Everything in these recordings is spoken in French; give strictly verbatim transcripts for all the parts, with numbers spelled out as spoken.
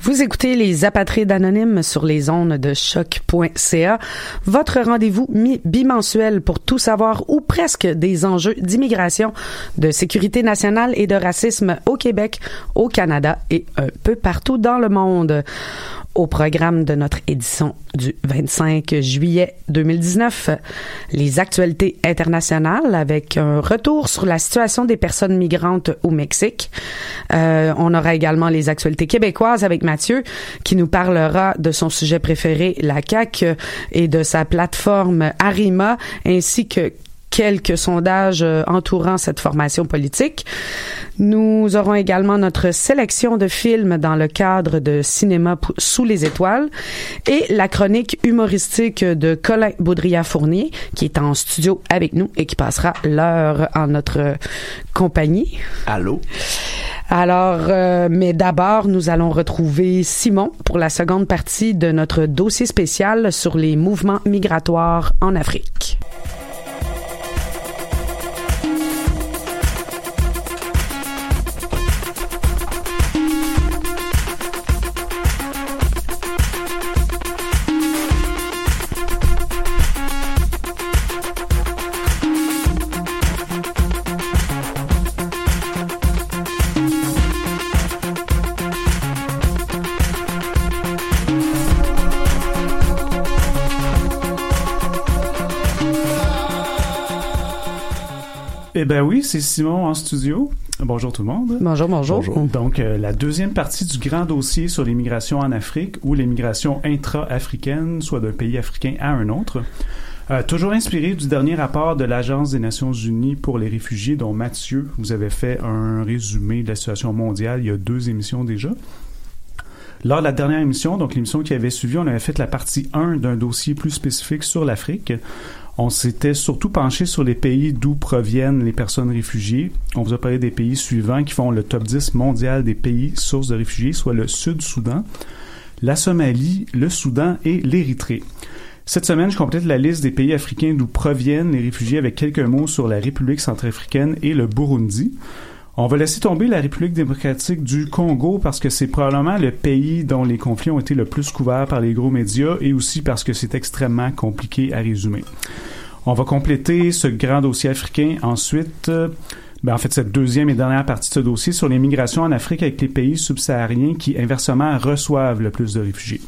Vous écoutez les Apatrides anonymes sur les ondes de choc point c a, votre rendez-vous mi- bimensuel pour tout savoir ou presque des enjeux d'immigration, de sécurité nationale et de racisme au Québec, au Canada et un peu partout dans le monde. Au programme de notre édition du vingt-cinq juillet deux mille dix-neuf, les actualités internationales avec un retour sur la situation des personnes migrantes au Mexique. Euh, on aura également les actualités québécoises avec Mathieu qui nous parlera de son sujet préféré, la C A Q, et de sa plateforme Arima, ainsi que quelques sondages entourant cette formation politique. Nous aurons également notre sélection de films dans le cadre de Cinéma sous les étoiles et la chronique humoristique de Colin Baudrillard-Fournier qui est en studio avec nous et qui passera l'heure en notre compagnie. Allô? Alors, euh, mais d'abord, nous allons retrouver Simon pour la seconde partie de notre dossier spécial sur les mouvements migratoires en Afrique. Eh ben oui, c'est Simon en studio. Bonjour tout le monde. Bonjour, bonjour. bonjour. Donc, euh, la deuxième partie du grand dossier sur l'immigration en Afrique ou l'immigration intra-africaine, soit d'un pays africain à un autre. Euh, toujours inspiré du dernier rapport de l'Agence des Nations Unies pour les réfugiés, dont Mathieu vous avait fait un résumé de la situation mondiale il y a deux émissions déjà. Lors de la dernière émission, donc l'émission qui avait suivi, on avait fait la partie un d'un dossier plus spécifique sur l'Afrique. On s'était surtout penché sur les pays d'où proviennent les personnes réfugiées. On vous a parlé des pays suivants qui font le top dix mondial des pays sources de réfugiés, soit le Sud-Soudan, la Somalie, le Soudan et l'Érythrée. Cette semaine, je complète la liste des pays africains d'où proviennent les réfugiés avec quelques mots sur la République centrafricaine et le Burundi. On va laisser tomber la République démocratique du Congo parce que c'est probablement le pays dont les conflits ont été le plus couverts par les gros médias et aussi parce que c'est extrêmement compliqué à résumer. On va compléter ce grand dossier africain ensuite, euh, ben en fait cette deuxième et dernière partie de ce dossier sur les migrations en Afrique avec les pays subsahariens qui inversement reçoivent le plus de réfugiés.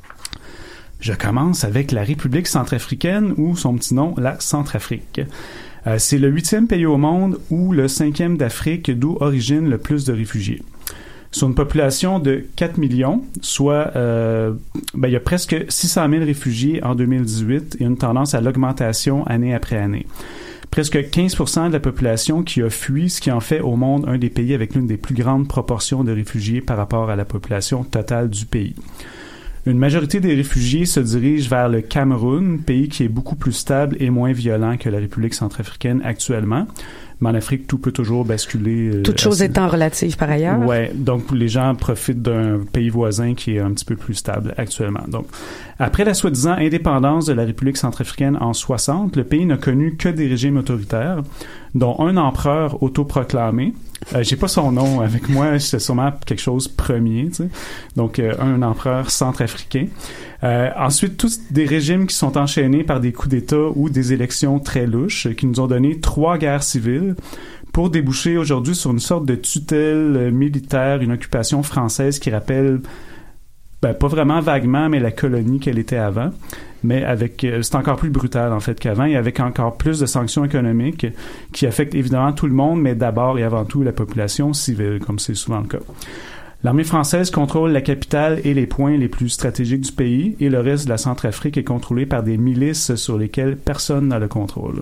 Je commence avec la République centrafricaine ou son petit nom, la Centrafrique. Euh, c'est le huitième pays au monde ou le cinquième d'Afrique d'où origine le plus de réfugiés. Sur une population de quatre millions, soit euh, ben, il y a presque six cent mille réfugiés en deux mille dix-huit et une tendance à l'augmentation année après année. Presque quinze pour cent de la population qui a fui, ce qui en fait au monde un des pays avec l'une des plus grandes proportions de réfugiés par rapport à la population totale du pays. Une majorité des réfugiés se dirigent vers le Cameroun, pays qui est beaucoup plus stable et moins violent que la République centrafricaine actuellement. Mais en Afrique, tout peut toujours basculer. Euh, Toute chose assez... étant relative par ailleurs. Ouais, donc les gens profitent d'un pays voisin qui est un petit peu plus stable actuellement. Donc, après la soi-disant indépendance de la République centrafricaine en soixante, le pays n'a connu que des régimes autoritaires, dont un empereur autoproclamé. Euh, j'ai pas son nom avec moi, c'est sûrement quelque chose premier, tu sais. Donc, euh, un empereur centrafricain. Euh, ensuite, tous des régimes qui sont enchaînés par des coups d'État ou des élections très louches, qui nous ont donné trois guerres civiles pour déboucher aujourd'hui sur une sorte de tutelle militaire, une occupation française qui rappelle, ben, pas vraiment vaguement, mais la colonie qu'elle était avant. Mais avec, euh, c'est encore plus brutal en fait qu'avant et avec encore plus de sanctions économiques qui affectent évidemment tout le monde, mais d'abord et avant tout la population civile, comme c'est souvent le cas. L'armée française contrôle la capitale et les points les plus stratégiques du pays et le reste de la Centrafrique est contrôlé par des milices sur lesquelles personne n'a le contrôle.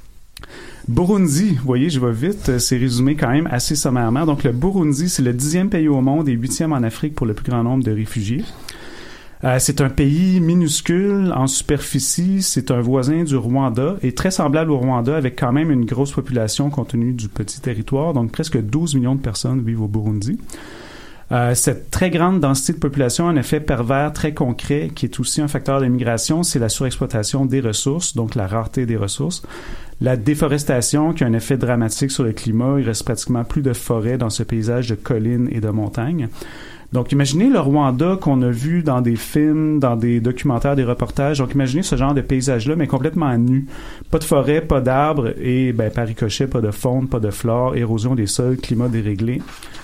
Burundi, vous voyez, je vais vite, c'est résumé quand même assez sommairement. Donc le Burundi, c'est le dixième pays au monde et huitième en Afrique pour le plus grand nombre de réfugiés. Euh, c'est un pays minuscule en superficie, c'est un voisin du Rwanda et très semblable au Rwanda avec quand même une grosse population compte tenu du petit territoire, donc presque douze millions de personnes vivent au Burundi. Euh, cette très grande densité de population a un effet pervers très concret qui est aussi un facteur d'immigration, c'est la surexploitation des ressources, donc la rareté des ressources. La déforestation qui a un effet dramatique sur le climat, il reste pratiquement plus de forêts dans ce paysage de collines et de montagnes. Donc, imaginez le Rwanda qu'on a vu dans des films, dans des documentaires, des reportages. Donc, imaginez ce genre de paysage-là, mais complètement nu. Pas de forêt, pas d'arbres et, ben, par ricochet, pas de faune, pas de flore, érosion des sols, climat déréglé.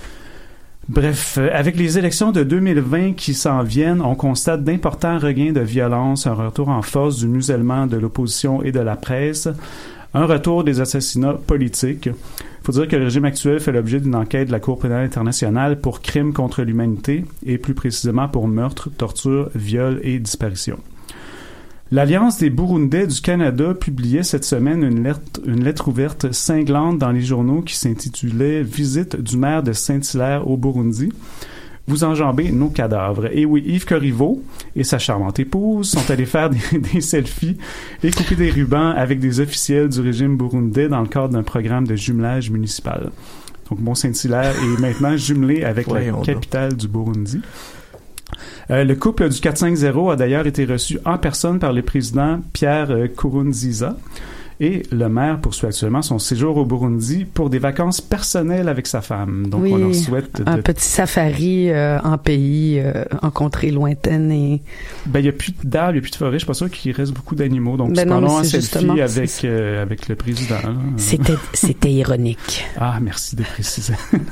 Bref, euh, avec les élections de deux mille vingt qui s'en viennent, on constate d'importants regains de violence, un retour en force du musellement de l'opposition et de la presse, un retour des assassinats politiques. Il faut dire que le régime actuel fait l'objet d'une enquête de la Cour pénale internationale pour crimes contre l'humanité et plus précisément pour meurtre, torture, viol et disparition. L'Alliance des Burundais du Canada publiait cette semaine une lettre, une lettre ouverte cinglante dans les journaux qui s'intitulait « Visite du maire de Saint-Hilaire au Burundi. Vous enjambez nos cadavres ». Et oui, Yves Corriveau et sa charmante épouse sont allés faire des, des selfies et couper des rubans avec des officiels du régime burundais dans le cadre d'un programme de jumelage municipal. Donc, Mont-Saint-Hilaire est maintenant jumelé avec ouais, la capitale du Burundi. Euh, le couple du quatre cent cinquante a d'ailleurs été reçu en personne par le président Pierre euh, Nkurunziza et le maire poursuit actuellement son séjour au Burundi pour des vacances personnelles avec sa femme. Donc, oui, on leur souhaite... un de... petit safari euh, en pays, euh, en contrée lointaine et... Ben, il n'y a plus d'arbres, il n'y a plus de forêt. Je suis pas sûr qu'il reste beaucoup d'animaux. Donc, ben c'est pendant un selfie avec, euh, avec le président. Là. C'était, c'était ironique. Ah, merci de préciser.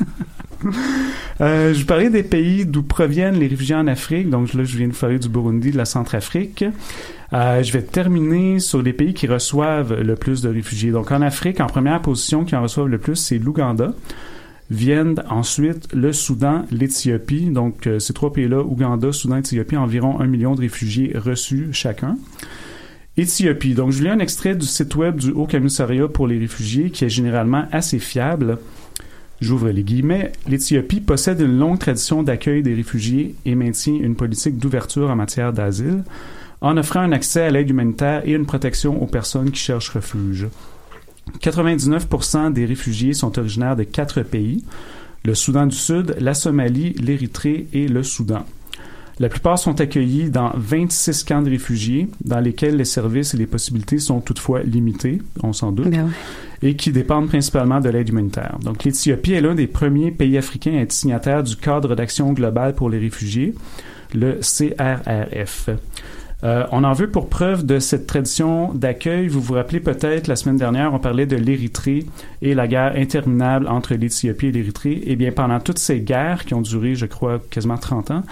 Euh, je vous parlais des pays d'où proviennent les réfugiés en Afrique. Donc là, je viens de vous parler du Burundi, de la Centrafrique. Euh, je vais terminer sur les pays qui reçoivent le plus de réfugiés. Donc en Afrique, en première position, qui en reçoivent le plus, c'est l'Ouganda. Viennent ensuite le Soudan, l'Éthiopie. Donc euh, ces trois pays-là, Ouganda, Soudan, Éthiopie, environ un million de réfugiés reçus chacun. Éthiopie. Donc je lis un extrait du site web du Haut Commissariat pour les réfugiés qui est généralement assez fiable. J'ouvre les guillemets. L'Éthiopie possède une longue tradition d'accueil des réfugiés et maintient une politique d'ouverture en matière d'asile, en offrant un accès à l'aide humanitaire et une protection aux personnes qui cherchent refuge. quatre-vingt-dix-neuf pour cent des réfugiés sont originaires de quatre pays, le Soudan du Sud, la Somalie, l'Érythrée et le Soudan. La plupart sont accueillis dans vingt-six camps de réfugiés, dans lesquels les services et les possibilités sont toutefois limités, on s'en doute, ben oui. et qui dépendent principalement de l'aide humanitaire. Donc, l'Éthiopie est l'un des premiers pays africains à être signataire du cadre d'action globale pour les réfugiés, le C R R F. Euh, on en veut pour preuve de cette tradition d'accueil. Vous vous rappelez peut-être, la semaine dernière, on parlait de l'Érythrée et la guerre interminable entre l'Éthiopie et l'Érythrée. Eh bien, pendant toutes ces guerres qui ont duré, je crois, quasiment trente ans,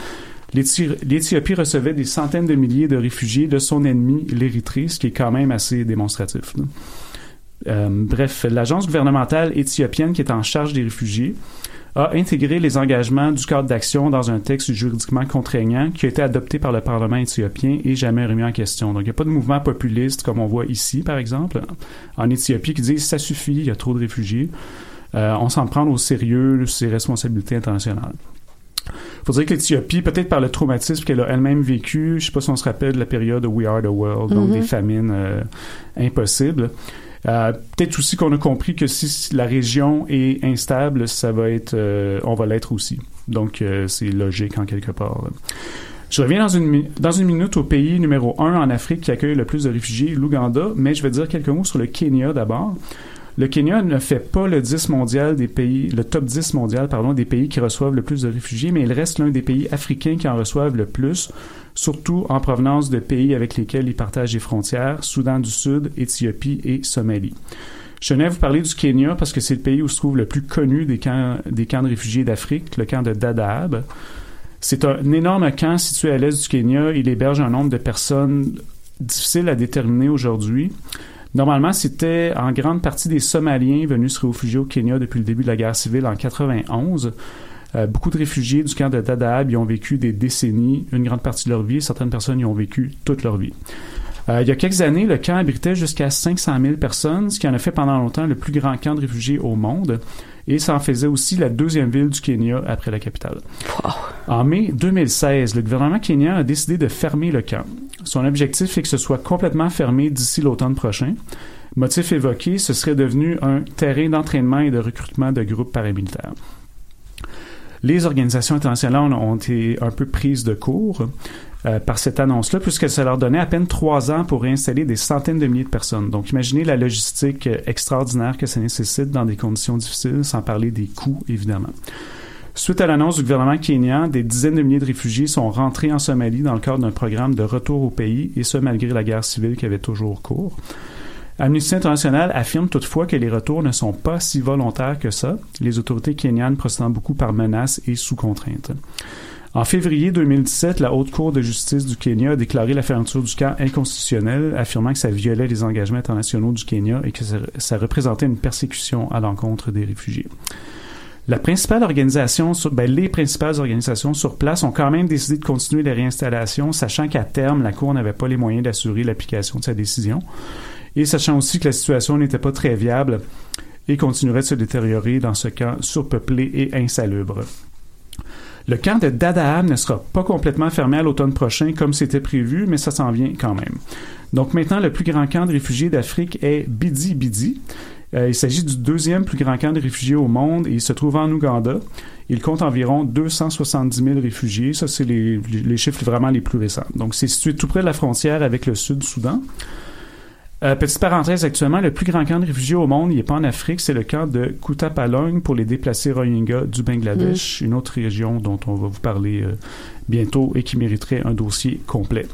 l'Éthiopie recevait des centaines de milliers de réfugiés de son ennemi, l'Érythrée, ce qui est quand même assez démonstratif. Euh, bref, l'agence gouvernementale éthiopienne qui est en charge des réfugiés a intégré les engagements du cadre d'action dans un texte juridiquement contraignant qui a été adopté par le Parlement éthiopien et jamais remis en question. Donc, il n'y a pas de mouvement populiste comme on voit ici, par exemple, en Éthiopie, qui disent « ça suffit, il y a trop de réfugiés euh, ». On s'en prend au sérieux ses responsabilités internationales. Il faut dire que l'Éthiopie, peut-être par le traumatisme qu'elle a elle-même vécu, je ne sais pas si on se rappelle de la période We Are the World, mm-hmm. donc des famines euh, impossibles. Euh, peut-être aussi qu'on a compris que si la région est instable, ça va être, euh, on va l'être aussi. Donc, euh, c'est logique en quelque part. Là. Je reviens dans une, dans une minute au pays numéro un en Afrique qui accueille le plus de réfugiés, l'Ouganda, mais je vais dire quelques mots sur le Kenya d'abord. Le Kenya ne fait pas le dix mondial des pays, le top dix mondial, pardon, des pays qui reçoivent le plus de réfugiés, mais il reste l'un des pays africains qui en reçoivent le plus, surtout en provenance de pays avec lesquels ils partagent les frontières, Soudan du Sud, Éthiopie et Somalie. Je tenais à vous parler du Kenya parce que c'est le pays où se trouve le plus connu des camps, des camps de réfugiés d'Afrique, le camp de Dadaab. C'est un énorme camp situé à l'est du Kenya. Il héberge un nombre de personnes difficiles à déterminer aujourd'hui. Normalement, c'était en grande partie des Somaliens venus se réfugier au Kenya depuis le début de la guerre civile en quatre-vingt-onze. Euh, beaucoup de réfugiés du camp de Dadaab y ont vécu des décennies, une grande partie de leur vie. Certaines personnes y ont vécu toute leur vie. Euh, il y a quelques années, le camp abritait jusqu'à cinq cent mille personnes, ce qui en a fait pendant longtemps le plus grand camp de réfugiés au monde. Et ça en faisait aussi la deuxième ville du Kenya après la capitale. Wow. En mai deux mille seize, le gouvernement kenyan a décidé de fermer le camp. Son objectif est que ce soit complètement fermé d'ici l'automne prochain. Motif évoqué, ce serait devenu un terrain d'entraînement et de recrutement de groupes paramilitaires. Les organisations internationales ont été un peu prises de court euh, par cette annonce-là, puisque ça leur donnait à peine trois ans pour réinstaller des centaines de milliers de personnes. Donc, imaginez la logistique extraordinaire que ça nécessite dans des conditions difficiles, sans parler des coûts, évidemment. Suite à l'annonce du gouvernement kényan, des dizaines de milliers de réfugiés sont rentrés en Somalie dans le cadre d'un programme de retour au pays, et ce malgré la guerre civile qui avait toujours cours. Amnesty International affirme toutefois que les retours ne sont pas si volontaires que ça, les autorités kényanes procédant beaucoup par menaces et sous contrainte. En février deux mille dix-sept, la Haute Cour de justice du Kenya a déclaré la fermeture du camp inconstitutionnelle, affirmant que ça violait les engagements internationaux du Kenya et que ça, ça représentait une persécution à l'encontre des réfugiés. La principale organisation, sur, ben, les principales organisations sur place ont quand même décidé de continuer les réinstallations, sachant qu'à terme, la Cour n'avait pas les moyens d'assurer l'application de sa décision, et sachant aussi que la situation n'était pas très viable et continuerait de se détériorer dans ce camp surpeuplé et insalubre. Le camp de Dadaab ne sera pas complètement fermé à l'automne prochain comme c'était prévu, mais ça s'en vient quand même. Donc maintenant, le plus grand camp de réfugiés d'Afrique est Bidi Bidi. Euh, il s'agit du deuxième plus grand camp de réfugiés au monde et il se trouve en Ouganda. Il compte environ deux cent soixante-dix mille réfugiés. Ça, c'est les, les chiffres vraiment les plus récents. Donc, c'est situé tout près de la frontière avec le Sud-Soudan. Euh, petite parenthèse, actuellement, le plus grand camp de réfugiés au monde, il n'est pas en Afrique, c'est le camp de Kutupalong pour les déplacés Rohingyas du Bangladesh, mmh. une autre région dont on va vous parler euh, bientôt et qui mériterait un dossier complet.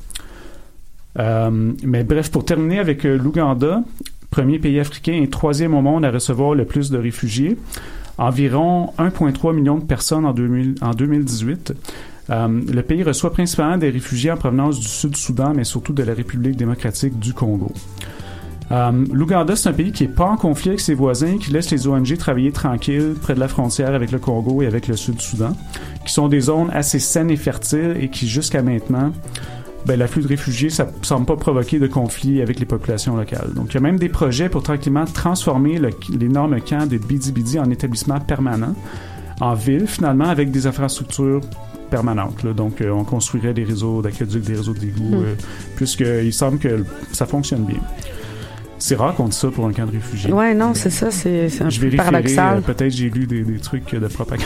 Euh, mais bref, pour terminer avec euh, l'Ouganda, premier pays africain et troisième au monde à recevoir le plus de réfugiés, environ un virgule trois million de personnes en, deux mille, en deux mille dix-huit. Euh, le pays reçoit principalement des réfugiés en provenance du Sud-Soudan, mais surtout de la République démocratique du Congo. Euh, L'Ouganda, c'est un pays qui n'est pas en conflit avec ses voisins, qui laisse les O N G travailler tranquilles près de la frontière avec le Congo et avec le Sud-Soudan, qui sont des zones assez saines et fertiles et qui, jusqu'à maintenant, ben, l'afflux de réfugiés, ça ne semble pas provoquer de conflit avec les populations locales. Donc, il y a même des projets pour tranquillement transformer le, l'énorme camp de Bidi Bidi en établissement permanent, en ville, finalement, avec des infrastructures permanentes. Là. Donc, euh, on construirait des réseaux d'aqueducs, des réseaux d'égouts, mmh. euh, puisqu'il semble que ça fonctionne bien. C'est rare qu'on dise ça pour un camp de réfugiés. Ouais, non, c'est ça, c'est, c'est un je peu paradoxal. Euh, peut-être j'ai lu des, des trucs de propagande.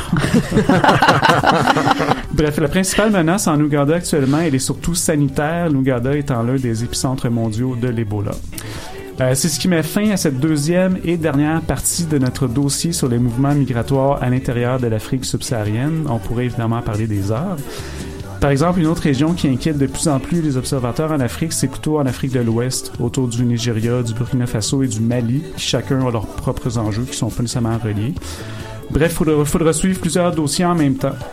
Bref, la principale menace en Ouganda actuellement, elle est surtout sanitaire, l'Ouganda étant l'un des épicentres mondiaux de l'Ebola. Euh, c'est ce qui met fin à cette deuxième et dernière partie de notre dossier sur les mouvements migratoires à l'intérieur de l'Afrique subsaharienne. On pourrait évidemment parler des heures. Par exemple, une autre région qui inquiète de plus en plus les observateurs en Afrique, c'est plutôt en Afrique de l'Ouest, autour du Nigeria, du Burkina Faso et du Mali, qui chacun ont leurs propres enjeux qui sont pas nécessairement reliés. Bref, il faudra, faudra suivre plusieurs dossiers en même temps.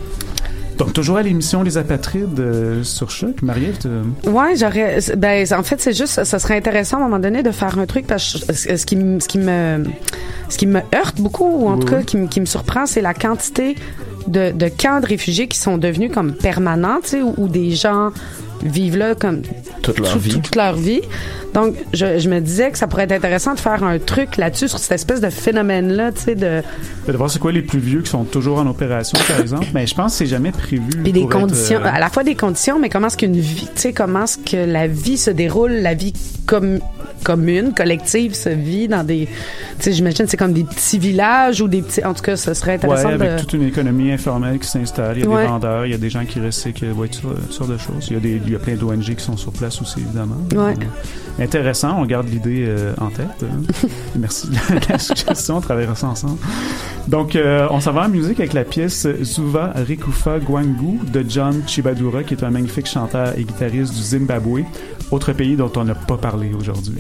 Donc, toujours à l'émission Les Apatrides euh, sur Choc. Marie-Ève, te... Ouais, j'aurais... Ben, en fait, c'est juste... Ça serait intéressant, à un moment donné, de faire un truc, parce que ce, ce, qui, ce, qui, me, ce qui me heurte beaucoup, ou en oui, tout cas, oui. qui, qui me surprend, c'est la quantité de, de camps de réfugiés qui sont devenus comme permanents, tu sais, où, où des gens vivent là comme toute leur tout, vie. Toute leur vie. Donc, je, je me disais que ça pourrait être intéressant de faire un truc là-dessus, sur cette espèce de phénomène-là, tu sais, de... De voir c'est quoi les plus vieux qui sont toujours en opération, par exemple. Mais je pense que c'est jamais prévu. Puis des pour conditions, être, euh... à la fois des conditions, mais comment est-ce qu'une vie, tu sais, comment est-ce que la vie se déroule, la vie comme commune, collective, se vit dans des... Tu sais, j'imagine c'est comme des petits villages ou des petits... En tout cas, ce serait intéressant ouais, de... avec toute une économie informelle qui s'installe. Il y a ouais. des vendeurs, il y a des gens qui recyclent, ouais, toutes sortes de choses. Il y a, des, il y a plein d'O N G qui sont sur place aussi, évidemment. Ouais. Euh, intéressant, on garde l'idée euh, en tête. Hein. Merci de la suggestion, on travaillera ça ensemble. Donc, euh, on s'en va en musique avec la pièce Zuva Rekufa Gwangu de John Chibadura, qui est un magnifique chanteur et guitariste du Zimbabwe, autre pays dont on n'a pas parlé aujourd'hui.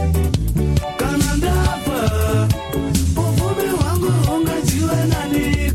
Kana ndafa uvumi wangu ungajiwe nani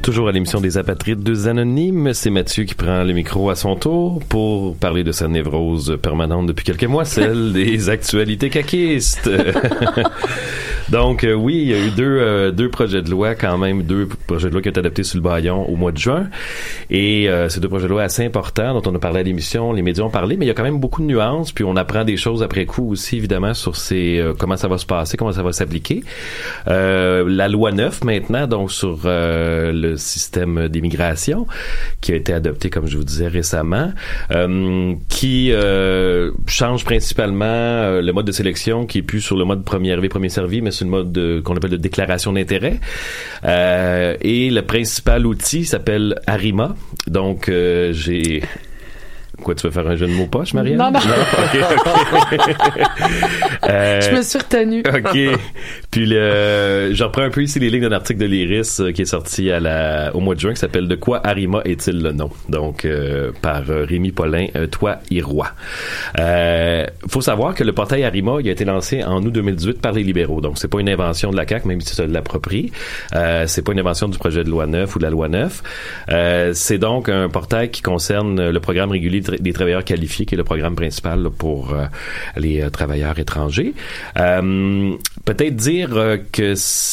Toujours à l'émission des Apatrides deux Anonymes, c'est Mathieu qui prend le micro à son tour pour parler de sa névrose permanente depuis quelques mois, celle des actualités caquistes. Donc euh, oui, il y a eu deux, euh, deux projets de loi quand même, deux projets de loi qui ont été adoptés sur le bâillon au mois de juin. Et euh, ces deux projets de loi assez importants dont on a parlé à l'émission, les médias ont parlé, mais il y a quand même beaucoup de nuances, puis on apprend des choses après coup aussi, évidemment, sur ces euh, comment ça va se passer, comment ça va s'appliquer. Euh, la loi neuf maintenant, donc sur euh, le système d'immigration, qui a été adopté, comme je vous disais récemment, euh, qui euh, change principalement euh, le mode de sélection, qui est plus sur le mode premier arrivé, premier servi, mais sur le mode de, qu'on appelle de déclaration d'intérêt. Euh, et le principal outil s'appelle ARIMA. Donc, euh, j'ai... Quoi, tu veux faire un jeu de mots poche, Marianne? Non, non. non? Okay, okay. euh, je me suis retenue. OK. Puis, le, je reprends un peu ici les lignes d'un article de l'Iris euh, qui est sorti à la, au mois de juin, qui s'appelle « De quoi ARIMA est-il le nom? » Donc, euh, par euh, Rémi Paulin, euh, Toi, Irois. Euh, faut savoir que le portail ARIMA, il a été lancé en août deux mille dix-huit par les libéraux. Donc, c'est pas une invention de la C A Q, même si ça l'approprie. Euh, c'est pas une invention du projet de loi neuf ou de la loi neuf. Euh, c'est donc un portail qui concerne le programme régulier des travailleurs qualifiés, qui est le programme principal là, pour euh, les euh, travailleurs étrangers. Euh, peut-être dire euh, que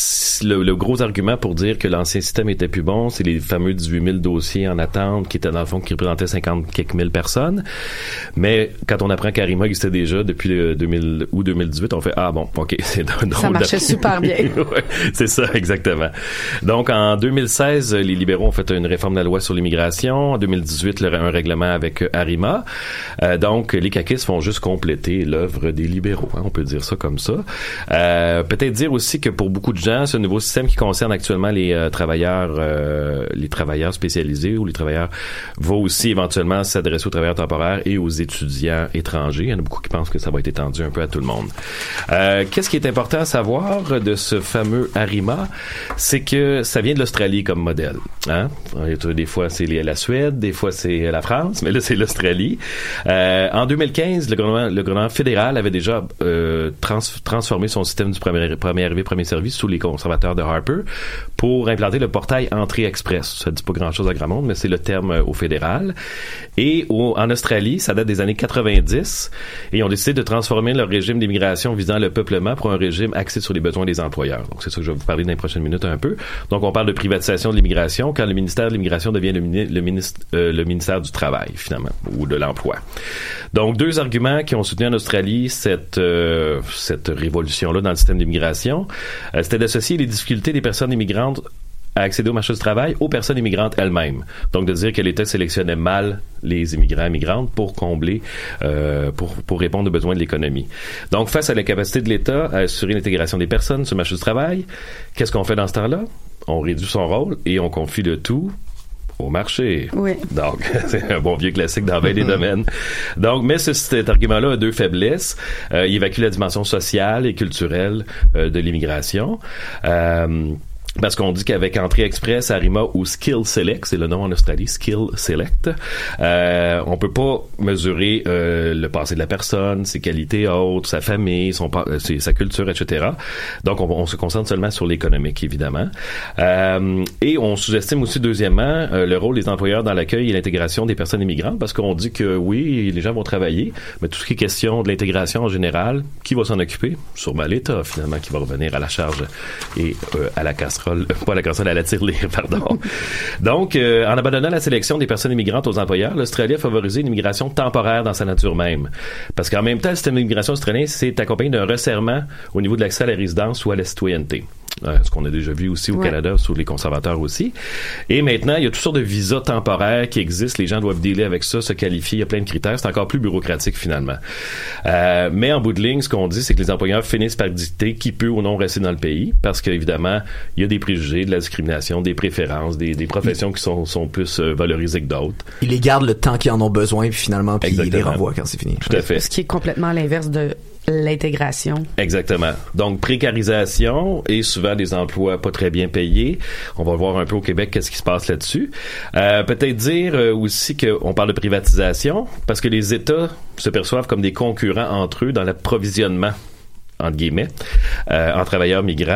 le, le gros argument pour dire que l'ancien système était plus bon, c'est les fameux dix-huit mille dossiers en attente qui étaient dans le fond, qui représentaient cinquante quelques mille personnes. Mais quand on apprend qu'ARIMA existait déjà depuis le deux mille août deux mille dix-huit, on fait « Ah bon, OK, c'est drôle. » Ça marchait super bien. Ouais, c'est ça, exactement. Donc, en deux mille seize, les libéraux ont fait une réforme de la loi sur l'immigration. En deux mille dix-huit, le, un règlement avec ARIMA. Euh, donc, les caquistes font juste compléter l'œuvre des libéraux. Hein, on peut dire ça comme ça. Euh, peut-être dire aussi que pour beaucoup de gens, ce nouveau système qui concerne actuellement les euh, travailleurs, euh, les travailleurs spécialisés ou les travailleurs va aussi éventuellement s'adresser aux travailleurs temporaires et aux étudiants étrangers. Il y en a beaucoup qui pensent que ça va être étendu un peu à tout le monde. Euh, qu'est-ce qui est important à savoir de ce fameux ARIMA? C'est que ça vient de l'Australie comme modèle. Hein? Des fois, c'est la Suède, des fois, c'est la France, mais là, c'est l'Australie. Euh, en deux mille quinze, le gouvernement, le gouvernement fédéral avait déjà euh, trans, transformé son système du premier, premier arrivé, premier service sous les conservateurs de Harper pour implanter le portail Entrée Express. Ça dit pas grand-chose à grand monde, mais c'est le terme euh, au fédéral. Et au, en Australie, ça date des années quatre-vingt-dix, et ils ont décidé de transformer leur régime d'immigration visant le peuplement pour un régime axé sur les besoins des employeurs. Donc, c'est ça que je vais vous parler dans les prochaines minutes un peu. Donc, on parle de privatisation de l'immigration quand le ministère de l'immigration devient le, le, ministre, euh, le ministère du Travail, finalement, ou de l'emploi. Donc, deux arguments qui ont soutenu en Australie cette euh, cette révolution-là dans le système d'immigration. Euh, c'était d'associer les difficultés des personnes immigrantes à accéder au marché du travail aux personnes immigrantes elles-mêmes. Donc, de dire que l'État sélectionnait mal les immigrants et migrantes pour combler, euh, pour, pour répondre aux besoins de l'économie. Donc, face à la capacité de l'État à assurer l'intégration des personnes sur le marché du travail, qu'est-ce qu'on fait dans ce temps-là? On réduit son rôle et on confie le tout au marché. Oui. Donc, c'est un bon vieux classique dans bien des domaines. Donc, mais ce, cet argument-là a deux faiblesses. Euh, il évacue la dimension sociale et culturelle euh, de l'immigration. Euh, Parce qu'on dit qu'avec Entrée Express, ARIMA ou Skill Select, c'est le nom en Australie, Skill Select, euh, on peut pas mesurer euh, le passé de la personne, ses qualités autres, sa famille, son euh, ses, sa culture, et cetera. Donc, on, on se concentre seulement sur l'économique, évidemment. Euh, et on sous-estime aussi, deuxièmement, euh, le rôle des employeurs dans l'accueil et l'intégration des personnes immigrantes, parce qu'on dit que oui, les gens vont travailler, mais tout ce qui est question de l'intégration en général, qui va s'en occuper? Sûrement l'État, finalement, qui va revenir à la charge et euh, à la casserole. Pas la casserole, à la tirelire, pardon. Donc, euh, en abandonnant la sélection des personnes immigrantes aux employeurs, l'Australie a favorisé une immigration temporaire dans sa nature même. Parce qu'en même temps, le système d'immigration australien s'est accompagné d'un resserrement au niveau de l'accès à la résidence ou à la citoyenneté. Euh, ce qu'on a déjà vu aussi au ouais. Canada sous les conservateurs aussi. Et maintenant, il y a toutes sortes de visas temporaires qui existent. Les gens doivent dealer avec ça, se qualifier. Il y a plein de critères. C'est encore plus bureaucratique finalement. Euh, mais en bout de ligne, ce qu'on dit, c'est que les employeurs finissent par dicter qui peut ou non rester dans le pays parce qu'évidemment, il y a des préjugés, de la discrimination, des préférences, des, des professions qui sont, sont plus euh, valorisées que d'autres. Ils les gardent le temps qu'ils en ont besoin, puis finalement, puis ils les renvoient quand c'est fini. Tout à fait. Ce qui est complètement à l'inverse de l'intégration. Exactement. Donc, précarisation et souvent des emplois pas très bien payés. On va voir un peu au Québec qu'est-ce qui se passe là-dessus. Euh, peut-être dire euh, aussi qu'on parle de privatisation parce que les États se perçoivent comme des concurrents entre eux dans l'approvisionnement, entre guillemets, euh, en travailleurs migrants.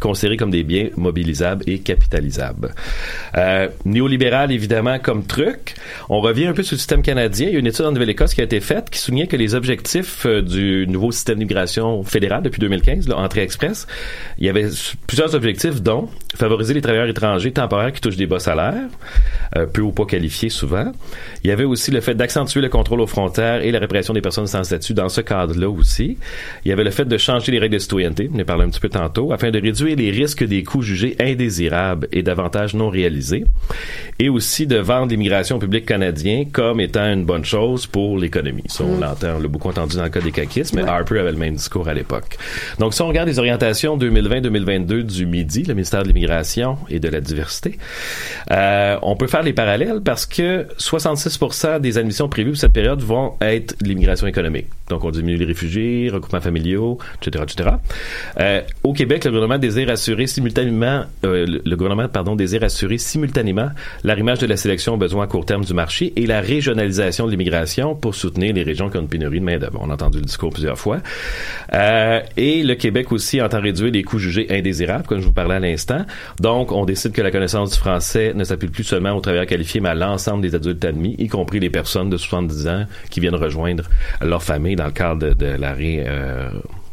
considérés comme des biens mobilisables et capitalisables. Euh, néolibéral, évidemment, comme truc. On revient un peu sur le système canadien. Il y a une étude en Nouvelle-Écosse qui a été faite qui soulignait que les objectifs euh, du nouveau système d'immigration fédéral depuis deux mille quinze, là, Entrée Express, il y avait plusieurs objectifs, dont favoriser les travailleurs étrangers temporaires qui touchent des bas salaires, euh, peu ou pas qualifiés souvent. Il y avait aussi le fait d'accentuer le contrôle aux frontières et la répression des personnes sans statut dans ce cadre-là aussi. Il y avait le fait de changer les règles de citoyenneté, on en a parlé un petit peu tantôt, afin de réduire les risques des coûts jugés indésirables et d'avantages non réalisés, et aussi de vendre l'immigration au public canadien comme étant une bonne chose pour l'économie. Ça, on l'entend, on l'a beaucoup entendu dans le cas des caquistes, mais ouais. Harper avait le même discours à l'époque. Donc, si on regarde les orientations deux mille vingt deux mille vingt-deux du MIDI, le ministère de l'Immigration et de la Diversité, euh, on peut faire les parallèles parce que soixante-six pour cent des admissions prévues pour cette période vont être l'immigration économique. Donc, on diminue les réfugiés, regroupements familiaux, et cetera, et cetera. Euh, au Québec, le gouvernement désire assurer simultanément, euh, le, le gouvernement, pardon, désire assurer simultanément l'arrimage de la sélection aux besoins à court terme du marché et la régionalisation de l'immigration pour soutenir les régions qui ont une pénurie de main-d'œuvre. On a entendu le discours plusieurs fois. Euh, et le Québec aussi entend réduire les coûts jugés indésirables, comme je vous parlais à l'instant. Donc, on décide que la connaissance du français ne s'applique plus seulement aux travailleurs qualifiés, mais à l'ensemble des adultes admis, y compris les personnes de soixante-dix ans qui viennent rejoindre leur famille dans le cadre de, de l'arrêt euh,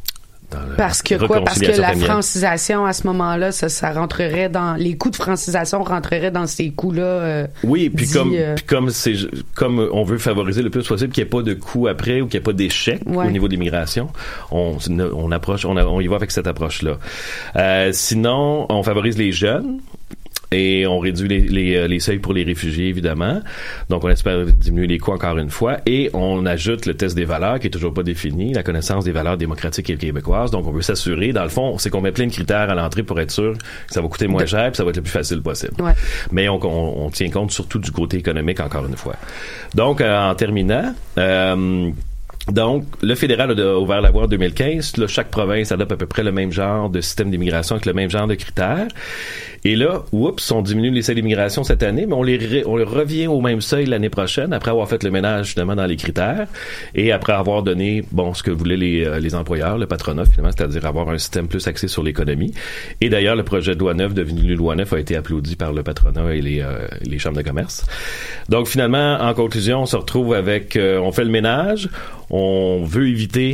Parce que quoi? Parce que la familiale. Francisation, à ce moment-là, ça, ça rentrerait dans... Les coûts de francisation rentreraient dans ces coûts-là. Euh, oui, puis dit, comme, euh... puis comme c'est, comme on veut favoriser le plus possible qu'il n'y ait pas de coûts après ou qu'il n'y ait pas d'échec ouais. au niveau de l'immigration, on, on approche, on, a, on y va avec cette approche-là. Euh, sinon, on favorise les jeunes. Et on réduit les, les, les seuils pour les réfugiés, évidemment. Donc, on espère diminuer les coûts encore une fois. Et on ajoute le test des valeurs, qui est toujours pas défini, la connaissance des valeurs démocratiques et québécoises. Donc, on veut s'assurer, dans le fond, c'est qu'on met plein de critères à l'entrée pour être sûr que ça va coûter moins cher et ça va être le plus facile possible. Ouais. Mais on, on, on tient compte surtout du côté économique, encore une fois. Donc, euh, en terminant... Euh, Donc, le fédéral a ouvert la voie en deux mille quinze. Là, chaque province adopte à peu près le même genre de système d'immigration avec le même genre de critères. Et là, oups, on diminue les seuils d'immigration cette année, mais on les, re- on les revient au même seuil l'année prochaine après avoir fait le ménage justement dans les critères et après avoir donné, bon, ce que voulaient les, euh, les employeurs, le patronat finalement, c'est-à-dire avoir un système plus axé sur l'économie. Et d'ailleurs, le projet de loi neuf, devenu loi neuf, a été applaudi par le patronat et les, euh, les chambres de commerce. Donc, finalement, en conclusion, on se retrouve avec, euh, on fait le ménage. On veut éviter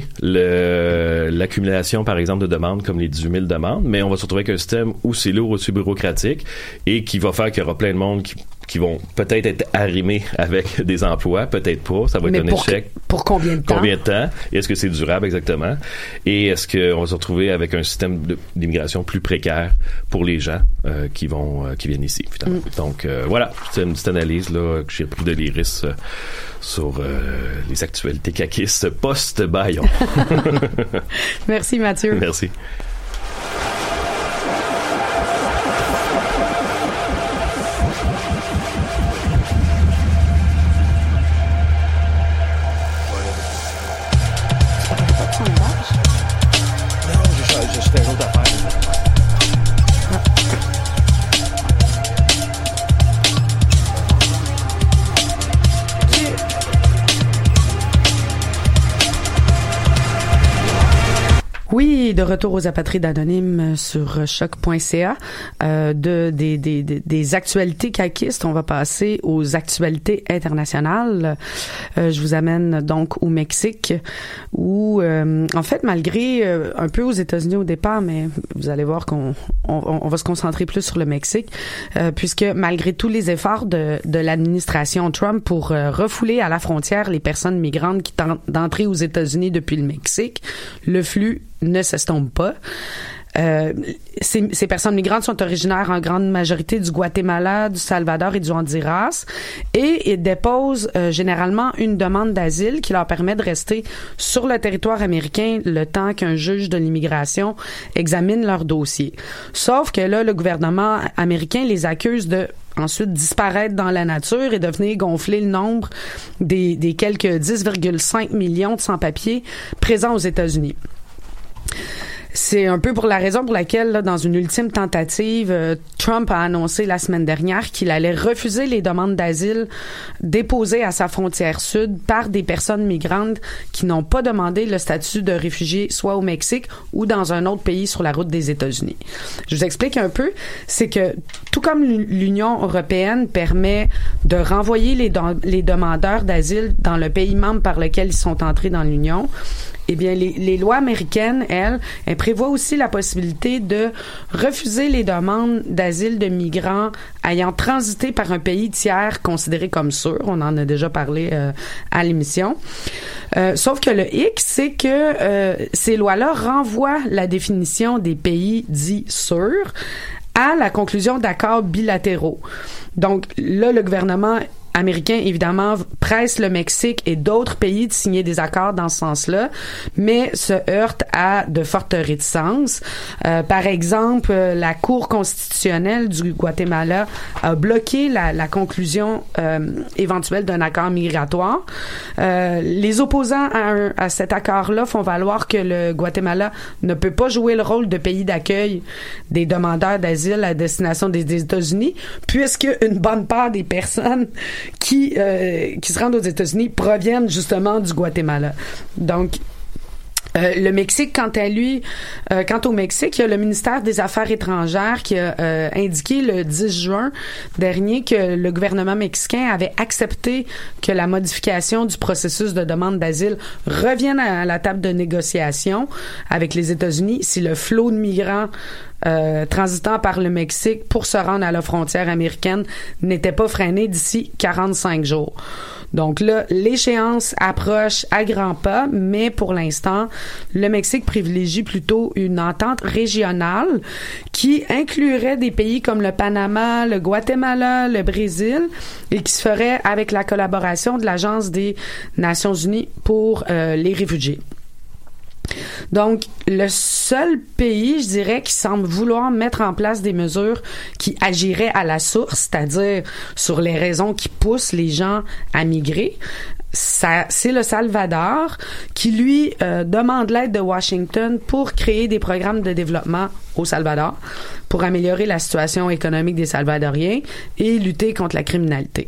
le, l'accumulation, par exemple, de demandes comme les dix-huit mille demandes, mais on va se retrouver avec un système où c'est lourd, aussi bureaucratique et qui va faire qu'il y aura plein de monde qui, qui vont peut-être être arrimés avec des emplois, peut-être pas. Ça va mais être un pour échec. Que, pour combien de temps? Combien de temps? Et est-ce que c'est durable exactement? Et est-ce qu'on va se retrouver avec un système de, d'immigration plus précaire pour les gens euh, qui vont euh, qui viennent ici, finalement. Mm. Donc, euh, voilà. C'est une petite analyse là, que j'ai pris de l'Iris euh, sur euh, les actualités caquistes post-Bayon. Merci, Mathieu. Merci. Oui, de retour aux apatrides anonymes sur choc point c a. Euh, de, des, des, des actualités caquistes, on va passer aux actualités internationales. Euh, je vous amène donc au Mexique où, euh, en fait, malgré euh, un peu aux États-Unis au départ, mais vous allez voir qu'on on, on va se concentrer plus sur le Mexique, euh, puisque malgré tous les efforts de, de l'administration Trump pour euh, refouler à la frontière les personnes migrantes qui tentent d'entrer aux États-Unis depuis le Mexique, le flux ne s'estompe pas. Euh, ces, ces personnes migrantes sont originaires en grande majorité du Guatemala, du Salvador et du Honduras et ils déposent euh, généralement une demande d'asile qui leur permet de rester sur le territoire américain le temps qu'un juge de l'immigration examine leur dossier. Sauf que là, le gouvernement américain les accuse de ensuite disparaître dans la nature et de venir gonfler le nombre des, des quelques dix virgule cinq millions de sans-papiers présents aux États-Unis. C'est un peu pour la raison pour laquelle, là, dans une ultime tentative, euh, Trump a annoncé la semaine dernière qu'il allait refuser les demandes d'asile déposées à sa frontière sud par des personnes migrantes qui n'ont pas demandé le statut de réfugié soit au Mexique ou dans un autre pays sur la route des États-Unis. Je vous explique un peu. C'est que tout comme l'Union européenne permet de renvoyer les, do- les demandeurs d'asile dans le pays membre par lequel ils sont entrés dans l'Union, eh bien, les, les lois américaines, elles, elles prévoient aussi la possibilité de refuser les demandes d'asile de migrants ayant transité par un pays tiers considéré comme sûr. On en a déjà parlé euh, à l'émission. Euh, sauf que le hic, c'est que euh, ces lois-là renvoient la définition des pays dits sûrs à la conclusion d'accords bilatéraux. Donc là, le gouvernement américain, évidemment, presse le Mexique et d'autres pays de signer des accords dans ce sens-là, mais se heurte à de fortes réticences. Euh, par exemple, la Cour constitutionnelle du Guatemala a bloqué la, la conclusion euh, éventuelle d'un accord migratoire. Euh, les opposants à, un, à cet accord-là font valoir que le Guatemala ne peut pas jouer le rôle de pays d'accueil des demandeurs d'asile à destination des, des États-Unis, puisque une bonne part des personnes qui euh, qui se rendent aux États-Unis proviennent justement du Guatemala. Donc Euh, le Mexique, quant à lui, euh, quant au Mexique, il y a le ministère des Affaires étrangères qui a euh, indiqué le dix juin dernier que le gouvernement mexicain avait accepté que la modification du processus de demande d'asile revienne à la table de négociation avec les États-Unis si le flot de migrants Euh, transitant par le Mexique pour se rendre à la frontière américaine n'était pas freiné d'ici quarante-cinq jours. Donc là, l'échéance approche à grands pas, mais pour l'instant, le Mexique privilégie plutôt une entente régionale qui inclurait des pays comme le Panama, le Guatemala, le Brésil et qui se ferait avec la collaboration de l'Agence des Nations Unies pour euh, les réfugiés. Donc, le seul pays, je dirais, qui semble vouloir mettre en place des mesures qui agiraient à la source, c'est-à-dire sur les raisons qui poussent les gens à migrer, ça, c'est le Salvador qui, lui, euh, demande l'aide de Washington pour créer des programmes de développement au Salvador pour améliorer la situation économique des Salvadoriens et lutter contre la criminalité.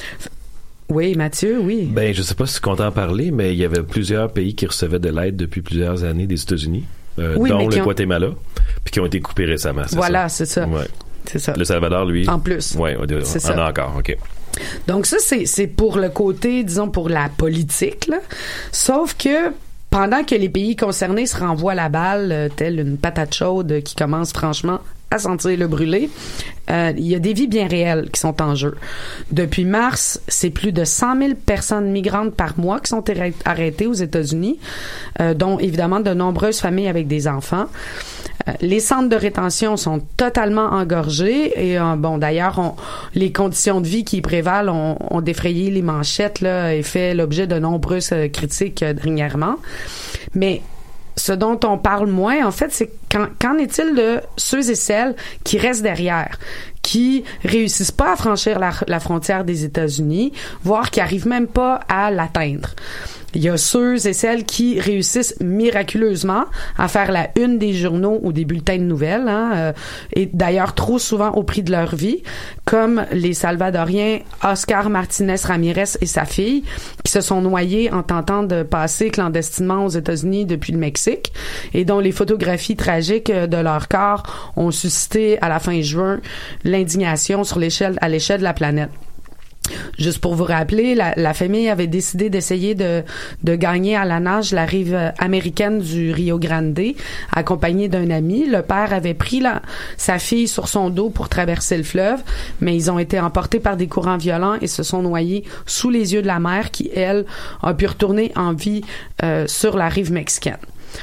Oui, Mathieu, oui. Ben, je sais pas si tu comptes en parler, mais il y avait plusieurs pays qui recevaient de l'aide depuis plusieurs années des États-Unis, euh, oui, dont le ont... Guatemala, puis qui ont été coupés récemment. C'est voilà, ça? c'est ça. Ouais. C'est ça. Le Salvador, lui. En plus. Oui, on c'est en ça. a encore, OK. Donc ça, c'est, c'est pour le côté, disons, pour la politique, là. Sauf que pendant que les pays concernés se renvoient la balle, euh, telle une patate chaude qui commence franchement à sentir le brûler, euh, il y a des vies bien réelles qui sont en jeu. Depuis mars, c'est plus de cent mille personnes migrantes par mois qui sont arrêtées aux États-Unis, euh, dont évidemment de nombreuses familles avec des enfants. Euh, les centres de rétention sont totalement engorgés et euh, bon, d'ailleurs, on, les conditions de vie qui y prévalent ont, ont défrayé les manchettes là, et fait l'objet de nombreuses euh, critiques euh, dernièrement. Mais ce dont on parle moins, en fait, c'est qu'en, qu'en est-il de ceux et celles qui restent derrière, qui réussissent pas à franchir la, la frontière des États-Unis, voire qui arrivent même pas à l'atteindre. Il y a ceux et celles qui réussissent miraculeusement à faire la une des journaux ou des bulletins de nouvelles, hein, euh, et d'ailleurs trop souvent au prix de leur vie, comme les Salvadoriens Oscar Martinez Ramirez et sa fille, qui se sont noyés en tentant de passer clandestinement aux États-Unis depuis le Mexique, et dont les photographies tragiques de leur corps ont suscité à la fin juin l'indignation sur l'échelle, à l'échelle de la planète. Juste pour vous rappeler, la, la famille avait décidé d'essayer de, de gagner à la nage la rive américaine du Rio Grande, accompagné d'un ami. Le père avait pris la, sa fille sur son dos pour traverser le fleuve, mais ils ont été emportés par des courants violents et se sont noyés sous les yeux de la mère qui, elle, a pu retourner en vie euh, sur la rive mexicaine.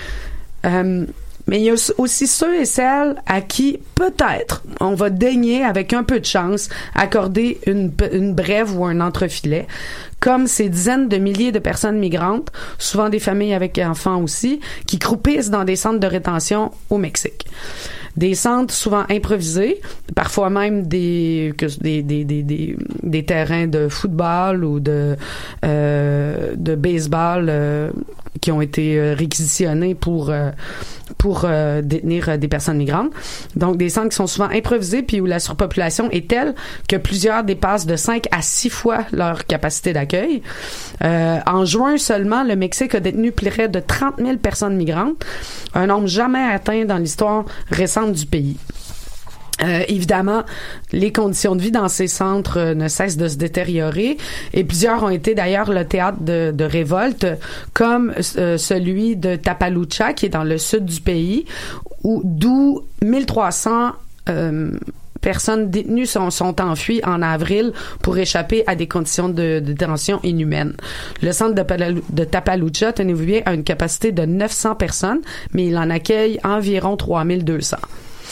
Euh, Mais il y a aussi ceux et celles à qui, peut-être, on va daigner, avec un peu de chance, accorder une, une brève ou un entrefilet, comme ces dizaines de milliers de personnes migrantes, souvent des familles avec enfants aussi, qui croupissent dans des centres de rétention au Mexique. Des centres souvent improvisés, parfois même des que, des, des, des, des, des terrains de football ou de, euh, de baseball euh, qui ont été réquisitionnés pour... Euh, pour euh, détenir euh, des personnes migrantes. Donc, des centres qui sont souvent improvisés puis où la surpopulation est telle que plusieurs dépassent de cinq à six fois leur capacité d'accueil. Euh, en juin seulement, le Mexique a détenu près de trente mille personnes migrantes, un nombre jamais atteint dans l'histoire récente du pays. Euh, évidemment, les conditions de vie dans ces centres euh, ne cessent de se détériorer et plusieurs ont été d'ailleurs le théâtre de, de révoltes, comme euh, celui de Tapalucha, qui est dans le sud du pays, où d'où mille trois cents euh, personnes détenues sont, sont enfuies en avril pour échapper à des conditions de, de détention inhumaines. Le centre de, de Tapalucha, tenez-vous bien, a une capacité de neuf cents personnes, mais il en accueille environ trois mille deux cents.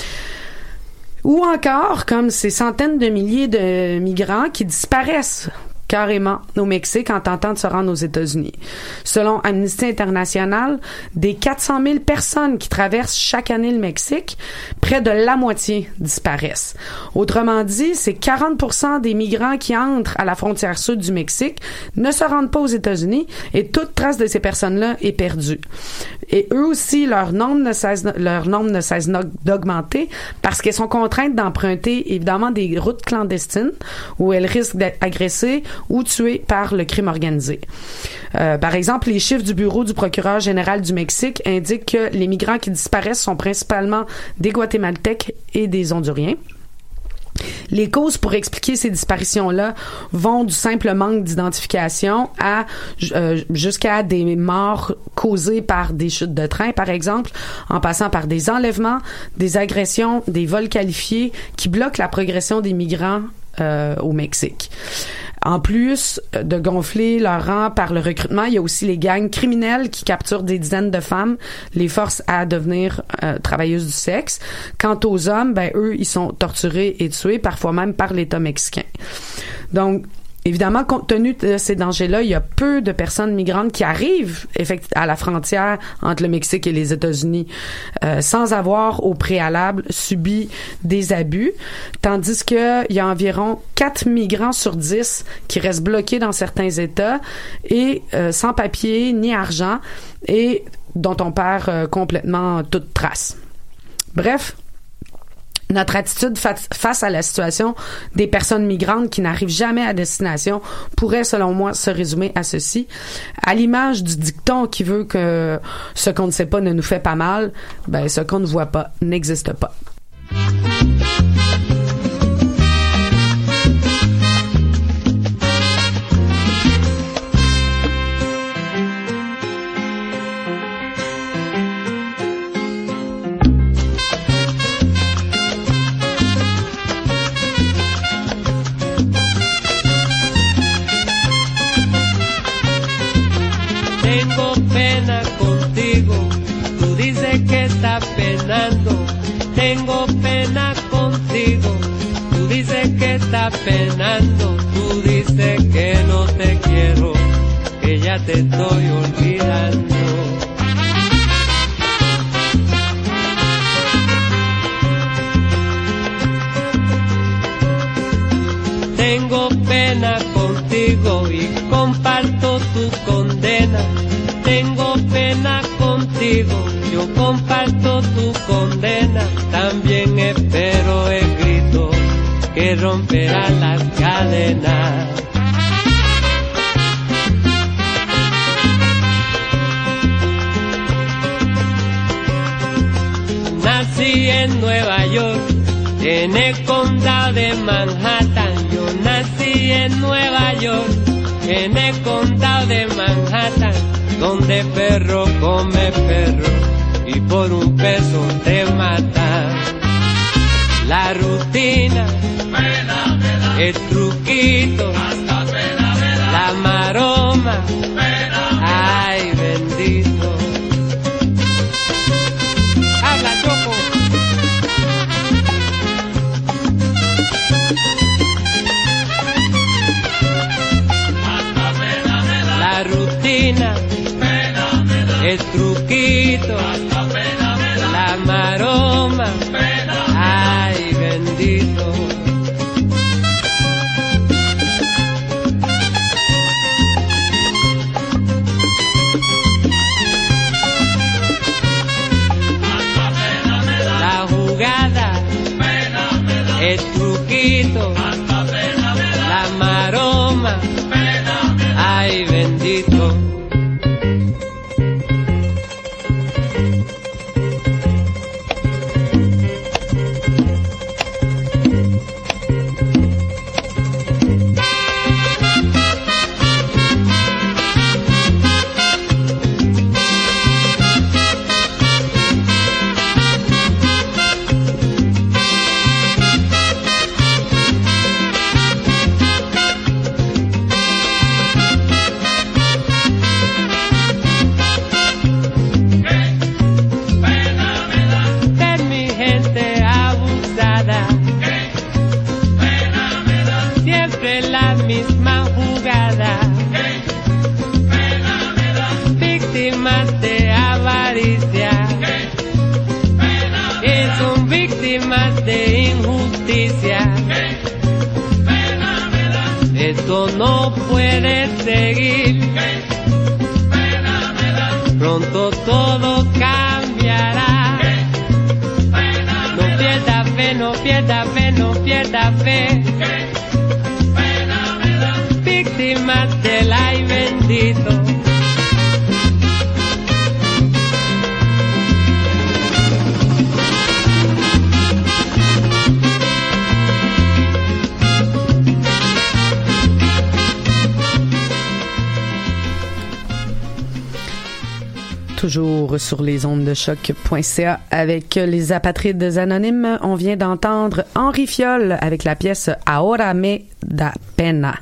Ou encore, comme ces centaines de milliers de migrants qui disparaissent carrément au Mexique en tentant de se rendre aux États-Unis. Selon Amnesty International, des quatre cent mille personnes qui traversent chaque année le Mexique, près de la moitié disparaissent. Autrement dit, c'est quarante pour cent des migrants qui entrent à la frontière sud du Mexique ne se rendent pas aux États-Unis et toute trace de ces personnes-là est perdue. Et eux aussi, leur nombre ne cesse, leur nombre ne cesse d'augmenter parce qu'elles sont contraintes d'emprunter évidemment des routes clandestines où elles risquent d'être agressées ou tués par le crime organisé. Euh, par exemple, les chiffres du bureau du procureur général du Mexique indiquent que les migrants qui disparaissent sont principalement des Guatémaltèques et des Honduriens. Les causes pour expliquer ces disparitions-là vont du simple manque d'identification à euh, jusqu'à des morts causées par des chutes de train, par exemple, en passant par des enlèvements, des agressions, des vols qualifiés qui bloquent la progression des migrants euh, au Mexique. En plus de gonfler leur rang par le recrutement, il y a aussi les gangs criminels qui capturent des dizaines de femmes, les forcent à devenir euh, travailleuses du sexe. Quant aux hommes, ben eux, ils sont torturés et tués, parfois même par l'État mexicain. Donc, évidemment, compte tenu de ces dangers-là, il y a peu de personnes migrantes qui arrivent à la frontière entre le Mexique et les États-Unis euh, sans avoir au préalable subi des abus, tandis qu'il y a environ quatre migrants sur dix qui restent bloqués dans certains États et euh, sans papier ni argent et dont on perd euh, complètement toute trace. Bref, notre attitude face à la situation des personnes migrantes qui n'arrivent jamais à destination pourrait, selon moi, se résumer à ceci. À l'image du dicton qui veut que ce qu'on ne sait pas ne nous fait pas mal, ben, ce qu'on ne voit pas n'existe pas. Tengo pena contigo, tú dices que estás penando, tú dices que no te quiero, que ya te estoy olvidando. Tengo pena contigo y comparto tu condena. Tengo pena contigo, yo comparto tu condena. También espero el grito que romperá las cadenas. Nací en Nueva York, en el condado de Manhattan. Yo nací en Nueva York, en el condado de Manhattan, donde perro come perro y por un peso te matan. La rutina, pena, pena, el truquito, hasta pena, pena, la maroma, pena, pena, ay bendito. Habla Choco. Hasta pena, pena, la rutina, pena, pena, el truquito, hasta pena, pena, la maroma, pena, ay bendito. avaricia, que son víctimas de injusticia. Esto no puede seguir, pronto todo cambiará. No pierda fe, no pierda fe, no pierda fe. Víctimas del ay bendito. Toujours sur les ondes de choc.ca avec les apatrides anonymes. On vient d'entendre Henri Fiol avec la pièce Ahora me da pena.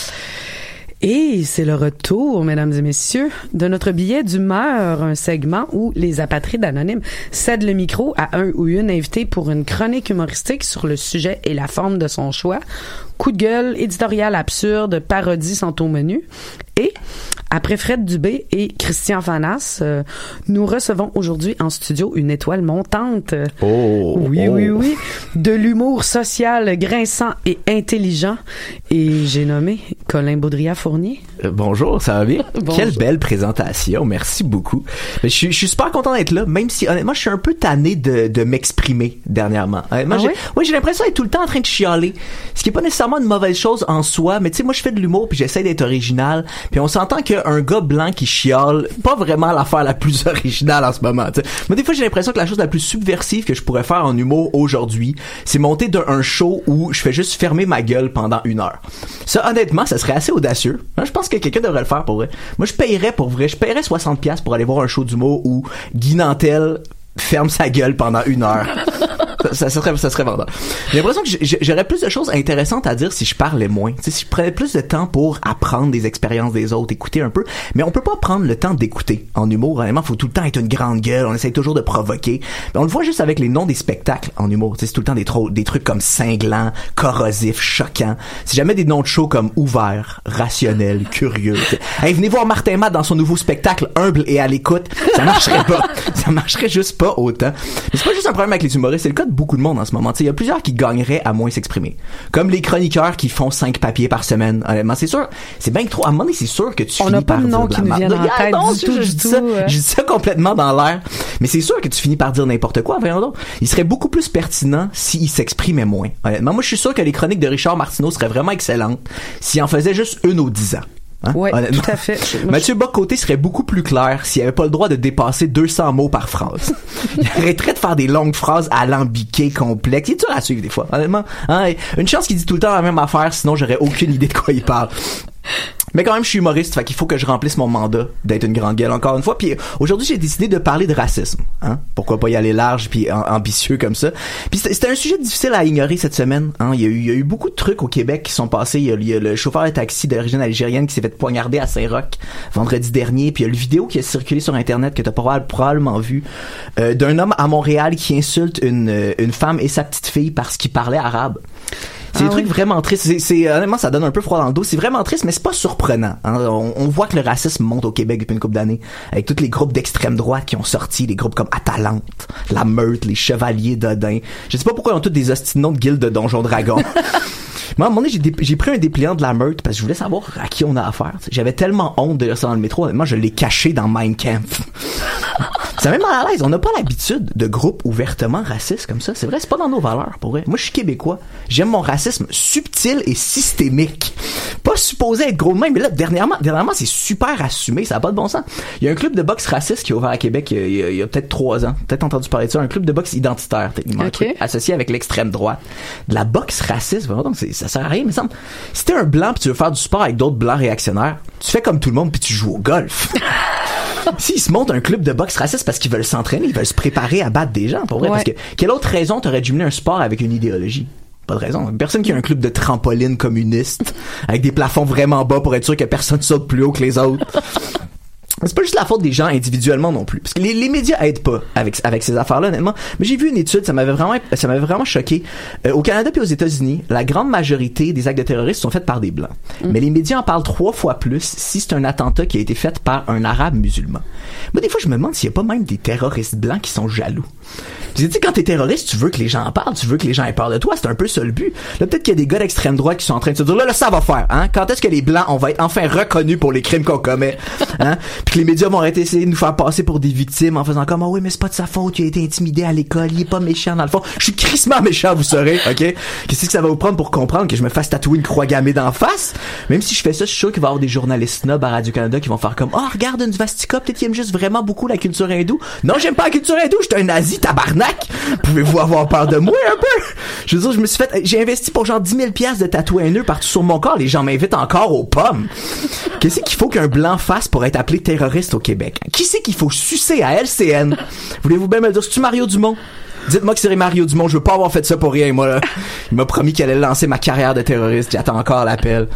Et c'est le retour, mesdames et messieurs, de notre billet d'humeur, un segment où les apatrides anonymes cèdent le micro à un ou une invitée pour une chronique humoristique sur le sujet et la forme de son choix. Coup de gueule, éditorial absurde, parodie sont au menu. Et après Fred Dubé et Christian Fanas, euh, nous recevons aujourd'hui en studio une étoile montante. Oh! Oui, oh. oui, oui. De l'humour social, grinçant et intelligent. Et j'ai nommé Colin Baudrillard-Fournier. Euh, bonjour, ça va bien? Bonjour. Quelle belle présentation, merci beaucoup. Je suis, je suis super content d'être là, même si honnêtement, je suis un peu tanné de, de m'exprimer dernièrement. Honnêtement, Ah j'ai, oui? ouais, j'ai l'impression d'être tout le temps en train de chialer, ce qui est pas nécessairement une mauvaise chose en soi, mais tu sais, moi je fais de l'humour puis j'essaie d'être original, puis on s'entend qu'un gars blanc qui chiale, pas vraiment l'affaire la plus originale en ce moment. T'sais. Moi des fois j'ai l'impression que la chose la plus subversive que je pourrais faire en humour aujourd'hui, c'est monter d'un un show où je fais juste fermer ma gueule pendant une heure. Ça honnêtement, ça serait assez audacieux. Hein, je pense que quelqu'un devrait le faire pour vrai. Moi je payerais pour vrai, je payerais soixante piastres pour aller voir un show d'humour où Guy Nantel ferme sa gueule pendant une heure. Ça, ça serait, ça serait vendeur. J'ai l'impression que j'ai- j'aurais plus de choses intéressantes à dire si je parlais moins. Tu sais, si je prenais plus de temps pour apprendre des expériences des autres, écouter un peu. Mais on peut pas prendre le temps d'écouter. En humour, vraiment, faut tout le temps être une grande gueule. On essaye toujours de provoquer. Mais on le voit juste avec les noms des spectacles en humour. Tu sais, c'est tout le temps des, tro- des trucs comme cinglant, corrosif, choquant. C'est jamais des noms de shows comme ouvert, rationnel, curieux. Tu sais. Hey, venez voir Martin Matt dans son nouveau spectacle humble et à l'écoute. Ça marcherait pas. Ça marcherait juste pas autant. Mais c'est pas juste un problème avec les humoristes. C'est le cas de beaucoup de monde en ce moment. Il y a plusieurs qui gagneraient à moins s'exprimer. Comme les chroniqueurs qui font cinq papiers par semaine. Honnêtement, c'est sûr. C'est bien que trop. À un moment donné, c'est sûr que tu On finis n'a pas par de dire nom de la qui nous merde. vienne en Ah, tête non, du je- tout, je du dis tout, ça, ouais. je dis ça complètement dans l'air. Mais c'est sûr que tu finis par dire n'importe quoi. Voyons donc. Il serait beaucoup plus pertinent s'il s'exprimait moins. Honnêtement, moi, je suis sûr que les chroniques de Richard Martineau seraient vraiment excellentes s'il en faisait juste une aux dix ans. Hein? Ouais, Honnêtement. tout à fait. Je- moi, Mathieu Bock-Côté serait beaucoup plus clair s'il avait pas le droit de dépasser deux cents mots par phrase. Il arrêterait de faire des longues phrases alambiquées, complexes. Il est dur à suivre des fois, honnêtement. Hein? Une chance qu'il dit tout le temps la même affaire, sinon j'aurais aucune idée de quoi il parle. Mais quand même, je suis humoriste, fait qu'il faut que je remplisse mon mandat d'être une grande gueule encore une fois. Puis aujourd'hui, j'ai décidé de parler de racisme. Hein? Pourquoi pas y aller large puis am- ambitieux comme ça. Puis c'était c'était un sujet difficile à ignorer cette semaine. Hein? Il y a eu, il y a eu beaucoup de trucs au Québec qui sont passés. Il y a, il y a le chauffeur de taxi d'origine algérienne qui s'est fait poignarder à Saint-Roch vendredi dernier. Puis il y a le vidéo qui a circulé sur Internet que t'as probable- probablement vu euh, d'un homme à Montréal qui insulte une, euh, une femme et sa petite fille parce qu'il parlait arabe. C'est Ah des trucs oui. vraiment tristes. C'est, c'est, honnêtement, ça donne un peu froid dans le dos. C'est vraiment triste, mais c'est pas surprenant. Hein. On, on voit que le racisme monte au Québec depuis une couple d'années. Avec tous les groupes d'extrême droite qui ont sorti, les groupes comme Atalante, La Meute, les Chevaliers d'Odin. Je sais pas pourquoi ils ont tous des hosties de noms de guildes de Donjon Dragon. Moi, à un moment donné, j'ai, dé- j'ai pris un dépliant de La Meute parce que je voulais savoir à qui on a affaire. T'sais. J'avais tellement honte de lire ça dans le métro. Honnêtement, je l'ai caché dans Mein Kampf. Ça met mal à l'aise. On n'a pas l'habitude de groupes ouvertement racistes comme ça. C'est vrai, c'est pas dans nos valeurs, pour vrai. Moi, je suis québécois. J'aime mon racisme subtil et systémique. Pas supposé être gros de même, mais là, dernièrement, dernièrement, c'est super assumé. Ça a pas de bon sens. Il y a un club de boxe raciste qui est ouvert à Québec il y a, il y a, il y a peut-être trois ans. Peut-être entendu parler de ça. Un club de boxe identitaire, techniquement. Ok. Un truc associé avec l'extrême droite. De la boxe raciste, vraiment, donc c'est, ça sert à rien, mais ça me semble. Si t'es un blanc pis tu veux faire du sport avec d'autres blancs réactionnaires, tu fais comme tout le monde puis tu joues au golf. S'ils se montent un club de boxe raciste parce qu'ils veulent s'entraîner, ils veulent se préparer à battre des gens, pour vrai. Ouais. Parce que, quelle autre raison t'aurais dû mener un sport avec une idéologie? Pas de raison. Personne qui a un club de trampoline communiste avec des plafonds vraiment bas pour être sûr que personne saute plus haut que les autres. c'est pas juste la faute des gens individuellement non plus, parce que les, les médias aident pas avec avec ces affaires-là honnêtement. Mais j'ai vu une étude, ça m'avait vraiment ça m'avait vraiment choqué. Euh, au Canada puis aux États-Unis, la grande majorité des actes de terrorisme sont faits par des blancs. Mm. Mais les médias en parlent trois fois plus si c'est un attentat qui a été fait par un arabe musulman. Moi des fois je me demande s'il y a pas même des terroristes blancs qui sont jaloux. Tu sais, quand t'es terroriste, tu veux que les gens en parlent, tu veux que les gens aient peur de toi, c'est un peu ça le but. Là, peut-être qu'il y a des gars d'extrême droite qui sont en train de se dire, là, là, ça va faire, hein? Quand est-ce que les Blancs, on va être enfin reconnus pour les crimes qu'on commet, hein? Puis que les médias vont arrêter d'essayer de nous faire passer pour des victimes en faisant comme, ah oh, oui, mais c'est pas de sa faute, il a été intimidé à l'école, il est pas méchant dans le fond. Je suis crissement méchant, vous saurez, ok? Qu'est-ce que ça va vous prendre pour comprendre que je me fasse tatouer une croix gammée d'en face? Même si je fais ça, je suis sûr qu'il va y avoir des journalistes snobs à Radio-Canada qui vont faire comme, oh, regarde une svastika, peut-être qu'il aime juste vraiment beaucoup la culture hindoue. Non, j'aime pas la culture hindoue, j'étais un nazi, tabarnak! Pouvez-vous avoir peur de moi un peu? Je veux dire, je me suis fait, j'ai investi pour genre dix mille piastres de tatouer un nœud partout sur mon corps, les gens m'invitent encore aux pommes. Qu'est-ce qu'il faut qu'un blanc fasse pour être appelé terroriste au Québec? Qui c'est qu'il faut sucer à L C N? Voulez-vous bien me le dire? C'est-tu Mario Dumont? Dites-moi que c'est Mario Dumont, je veux pas avoir fait ça pour rien, moi, là. Il m'a promis qu'il allait lancer ma carrière de terroriste, j'attends encore l'appel.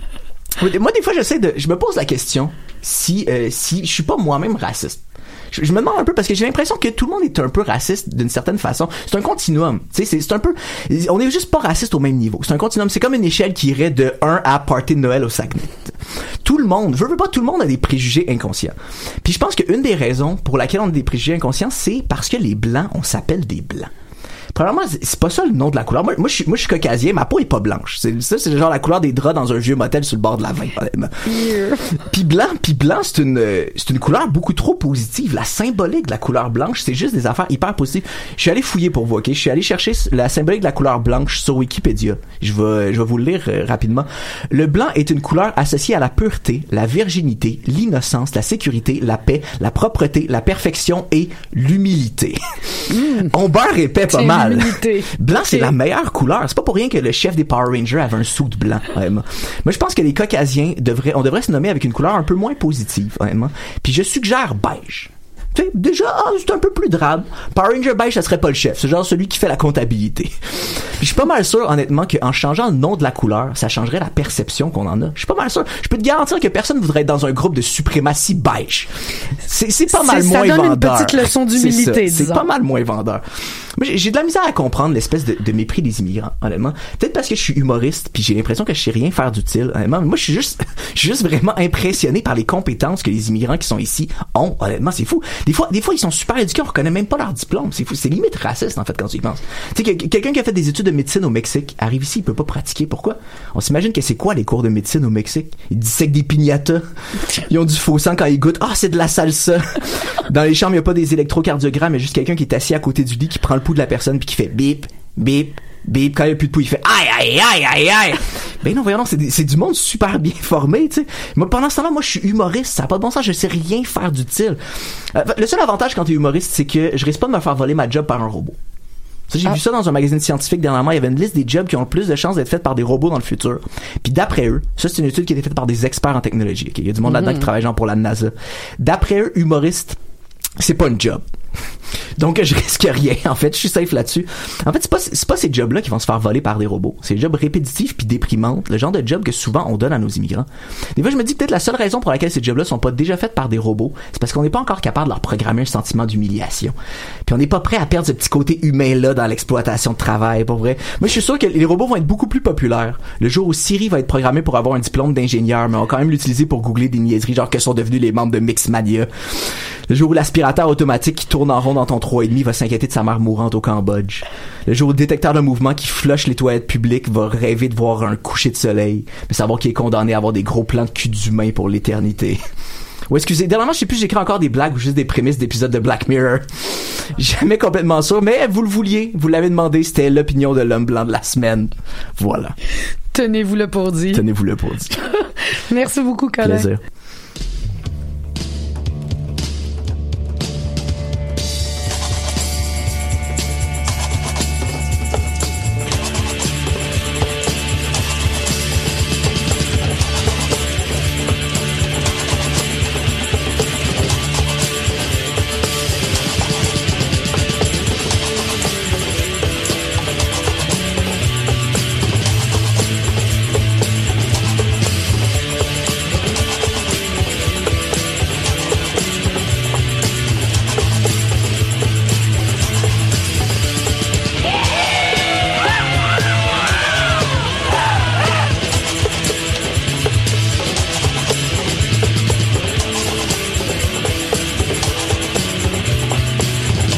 Moi, des fois, j'essaie de, je me pose la question si, euh, si je suis pas moi-même raciste. Je, je me demande un peu parce que j'ai l'impression que tout le monde est un peu raciste d'une certaine façon. C'est un continuum. Tu sais, c'est, c'est un peu, on est juste pas raciste au même niveau. C'est un continuum. C'est comme une échelle qui irait de un à party de Noël au Saguenay. Tout le monde, je veux pas, tout le monde a des préjugés inconscients. Puis je pense qu'une des raisons pour laquelle on a des préjugés inconscients, c'est parce que les blancs, on s'appelle des blancs. Premièrement, c'est pas ça le nom de la couleur. Moi, moi je suis, moi, je suis caucasien, ma peau est pas blanche. C'est, ça, c'est genre la couleur des draps dans un vieux motel sur le bord de la vingt, honnêtement. Yeah. Puis blanc, puis blanc, c'est une, c'est une couleur beaucoup trop positive. La symbolique de la couleur blanche, c'est juste des affaires hyper positives. Je suis allé fouiller pour vous, ok? Je suis allé chercher la symbolique de la couleur blanche sur Wikipédia. Je vais, je vais vous le lire euh, rapidement. Le blanc est une couleur associée à la pureté, la virginité, l'innocence, la sécurité, la paix, la propreté, la perfection et l'humilité. Mm. On beurre épais pas mal. Blanc, c'est okay. La meilleure couleur. C'est pas pour rien que le chef des Power Rangers avait un suit blanc, honnêtement. Moi, je pense que les Caucasiens devraient, on devrait se nommer avec une couleur un peu moins positive, honnêtement. Puis je suggère beige. Tu sais, déjà, ah, c'est un peu plus drabe. Power Ranger beige, ça serait pas le chef. C'est genre celui qui fait la comptabilité. Puis je suis pas mal sûr, honnêtement, qu'en changeant le nom de la couleur, ça changerait la perception qu'on en a. Je suis pas mal sûr. Je peux te garantir que personne voudrait être dans un groupe de suprématie beige. C'est, c'est pas mal c'est, moins vendeur. Ça donne une petite leçon d'humilité, c'est disons. C'est pas mal moins vendeur. Moi, j'ai, j'ai de la misère à comprendre l'espèce de, de mépris des immigrants, honnêtement. Peut-être parce que je suis humoriste, puis j'ai l'impression que je sais rien faire d'utile, honnêtement. Moi, je suis juste, je suis juste vraiment impressionné par les compétences que les immigrants qui sont ici ont. Honnêtement, c'est fou. Des fois, des fois, ils sont super éduqués, on reconnaît même pas leur diplôme. C'est fou, c'est limite raciste en fait quand tu y penses. Tu sais, que, quelqu'un qui a fait des études de médecine au Mexique arrive ici, il peut pas pratiquer. Pourquoi? On s'imagine que c'est quoi les cours de médecine au Mexique? Ils dissèquent des piñatas. Ils ont du faux sang quand ils goûtent. Ah, c'est de la salsa. Dans les chambres, il y a pas des électrocardiogrammes, il y a juste quelqu'un qui est assis à côté du lit, qui prend le pouls de la personne puis qui fait bip, bip, bip. Quand il y a plus de pouls, il fait aïe, aïe, aïe, aïe, aïe. Ben non, voyons, c'est, c'est du monde super bien formé, tu sais. Moi, pendant ce temps-là, moi, je suis humoriste. Ça n'a pas de bon sens, je sais rien faire d'utile. Euh, le seul avantage quand t'es humoriste, c'est que je risque pas de me faire voler ma job par un robot. Ça, j'ai ah. vu ça dans un magazine scientifique dernièrement. Il y avait une liste des jobs qui ont le plus de chances d'être faites par des robots dans le futur. Puis d'après eux, ça c'est une étude qui a été faite par des experts en technologie. Okay? Il y a du monde mm-hmm. là-dedans qui travaille genre pour la NASA. D'après eux, humoriste, c'est pas une job. Donc je risque rien, en fait, je suis safe là-dessus. En fait, c'est pas c'est pas ces jobs-là qui vont se faire voler par des robots. C'est des jobs répétitifs puis déprimantes, le genre de job que souvent on donne à nos immigrants. Des fois, je me dis peut-être la seule raison pour laquelle ces jobs-là sont pas déjà faits par des robots, c'est parce qu'on n'est pas encore capable de leur programmer un sentiment d'humiliation. Puis on n'est pas prêt à perdre ce petit côté humain-là dans l'exploitation de travail, pour vrai. Moi, je suis sûr que les robots vont être beaucoup plus populaires. Le jour où Siri va être programmé pour avoir un diplôme d'ingénieur, mais on va quand même l'utiliser pour googler des niaiseries, genre que sont devenus les membres de Mixmania. Le jour où l'aspirateur automatique qui tourne en rond dans ton trois et demi va s'inquiéter de sa mère mourante au Cambodge. Le jour où le détecteur de mouvement qui flush les toilettes publiques va rêver de voir un coucher de soleil, mais savoir qu'il est condamné à avoir des gros plans de cul d'humain pour l'éternité. Ou excusez, dernièrement, je sais plus, j'écris encore des blagues ou juste des prémices d'épisodes de Black Mirror. Jamais complètement sûr, mais vous le vouliez, vous l'avez demandé, c'était l'opinion de l'homme blanc de la semaine. Voilà. Tenez-vous-le pour dit. Tenez-vous-le pour dit. Merci beaucoup, Colin. Plaisir.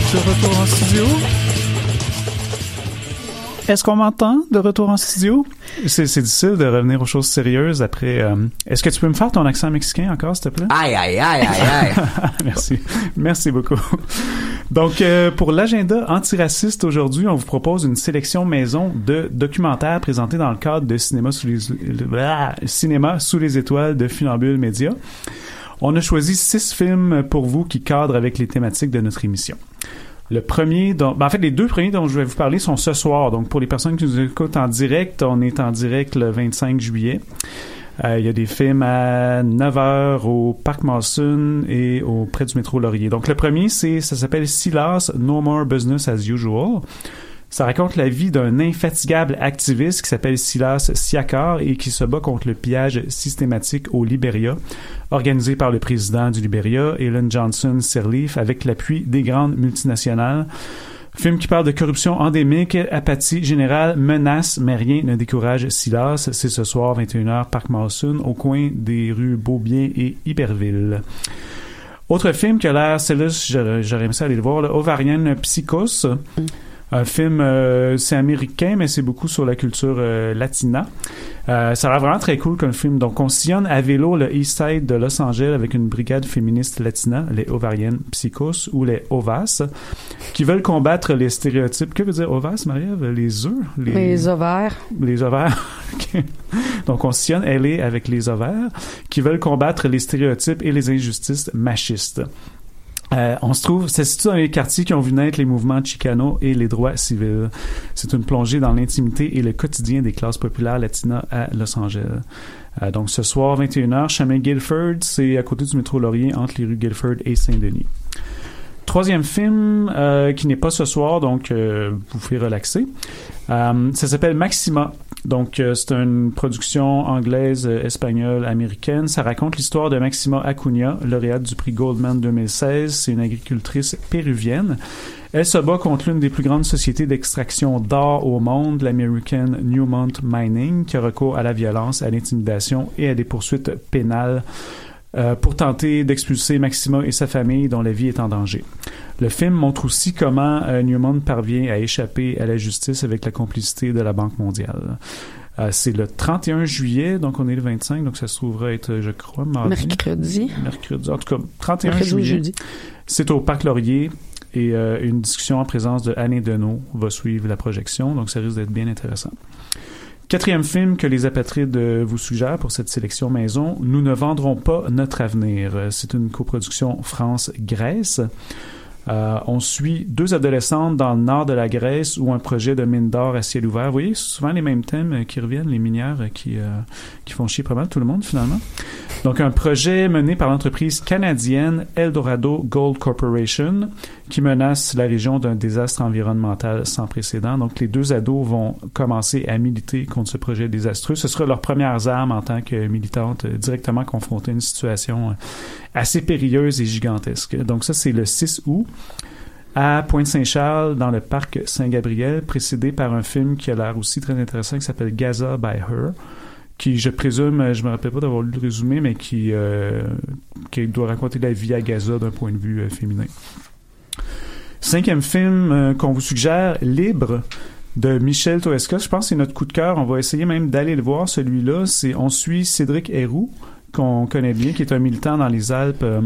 De retour en studio. Est-ce qu'on m'entend de retour en studio? C'est, c'est difficile de revenir aux choses sérieuses après... Euh, est-ce que tu peux me faire ton accent mexicain encore, s'il te plaît? Aïe, aïe, aïe, aïe, aïe. Merci. Merci beaucoup. Donc, euh, pour l'agenda antiraciste aujourd'hui, on vous propose une sélection maison de documentaires présentés dans le cadre de Cinéma sous les, ah, Cinéma sous les étoiles de Funambule Média. On a choisi six films pour vous qui cadrent avec les thématiques de notre émission. Le premier, dont, ben en fait, les deux premiers dont je vais vous parler sont ce soir. Donc, pour les personnes qui nous écoutent en direct, on est en direct le vingt-cinq juillet. Euh, il y a des films à neuf heures au Parc Mawson et auprès du métro Laurier. Donc, le premier, c'est, ça s'appelle Silas, No More Business as Usual. Ça raconte la vie d'un infatigable activiste qui s'appelle Silas Siakar et qui se bat contre le pillage systématique au Libéria, organisé par le président du Libéria, Ellen Johnson Sirleaf, avec l'appui des grandes multinationales. Film qui parle de corruption endémique, apathie générale, menace, mais rien ne décourage Silas. C'est ce soir, vingt et une heures, Parc Mawson, au coin des rues Beaubien et Iberville. Autre film qui a l'air, celle-là, j'aurais, j'aurais aimé ça aller le voir, là, Ovarian Psychos. Mm. Un film, euh, c'est américain, mais c'est beaucoup sur la culture euh, latina. Euh, ça a l'air vraiment très cool comme film. Donc, on sillonne à vélo le East Side de Los Angeles avec une brigade féministe latina, les Ovarian Psychos ou les Ovas, qui veulent combattre les stéréotypes. Que veut dire Ovas, Marie-Ève? Les œufs? Les, les ovaires. Les ovaires. Okay. Donc, on sillonne L A avec les ovaires, qui veulent combattre les stéréotypes et les injustices machistes. Euh, on se trouve, ça se situe dans les quartiers qui ont vu naître les mouvements Chicano et les droits civils. C'est une plongée dans l'intimité et le quotidien des classes populaires latinas à Los Angeles. Euh, donc, ce soir, vingt et une heures, chemin Guilford, c'est à côté du métro Laurier, entre les rues Guilford et Saint-Denis. Troisième film euh, qui n'est pas ce soir, donc euh, vous pouvez relaxer. Euh, ça s'appelle Maxima. Donc, euh, c'est une production anglaise, euh, espagnole, américaine. Ça raconte l'histoire de Maxima Acuña, lauréate du prix Goldman deux mille seize. C'est une agricultrice péruvienne. Elle se bat contre l'une des plus grandes sociétés d'extraction d'or au monde, l'American Newmont Mining, qui a recours à la violence, à l'intimidation et à des poursuites pénales Euh, pour tenter d'expulser Maxima et sa famille dont la vie est en danger. Le film montre aussi comment euh, Newmont parvient à échapper à la justice avec la complicité de la Banque mondiale. Euh, c'est le trente et un juillet, donc on est le vingt-cinq, donc ça se trouvera être, je crois, mardi. Mercredi. Mercredi. En tout cas, trente et un juillet. C'est au Parc Laurier et euh, une discussion en présence de Anne Deneau va suivre la projection, donc ça risque d'être bien intéressant. Quatrième film que les apatrides vous suggèrent pour cette sélection maison, Nous ne vendrons pas notre avenir. C'est une coproduction France-Grèce. Euh, on suit deux adolescentes dans le nord de la Grèce où un projet de mine d'or à ciel ouvert. Vous voyez, c'est souvent les mêmes thèmes qui reviennent, les minières qui, euh, qui font chier pas mal tout le monde finalement. Donc, un projet mené par l'entreprise canadienne Eldorado Gold Corporation qui menace la région d'un désastre environnemental sans précédent. Donc, les deux ados vont commencer à militer contre ce projet désastreux. Ce sera leurs premières armes en tant que militantes directement confrontées à une situation assez périlleuse et gigantesque. Donc, ça, c'est le six août. À Pointe-Saint-Charles, dans le parc Saint-Gabriel, précédé par un film qui a l'air aussi très intéressant qui s'appelle Gaza by Her, qui, je présume, je me rappelle pas d'avoir lu le résumé, mais qui, euh, qui doit raconter la vie à Gaza d'un point de vue euh, féminin. Cinquième film euh, qu'on vous suggère, Libre, de Michel Toesca. Je pense que c'est notre coup de cœur. On va essayer même d'aller le voir, celui-là. C'est, on suit Cédric Héroux, qu'on connaît bien, qui est un militant dans les Alpes. Euh,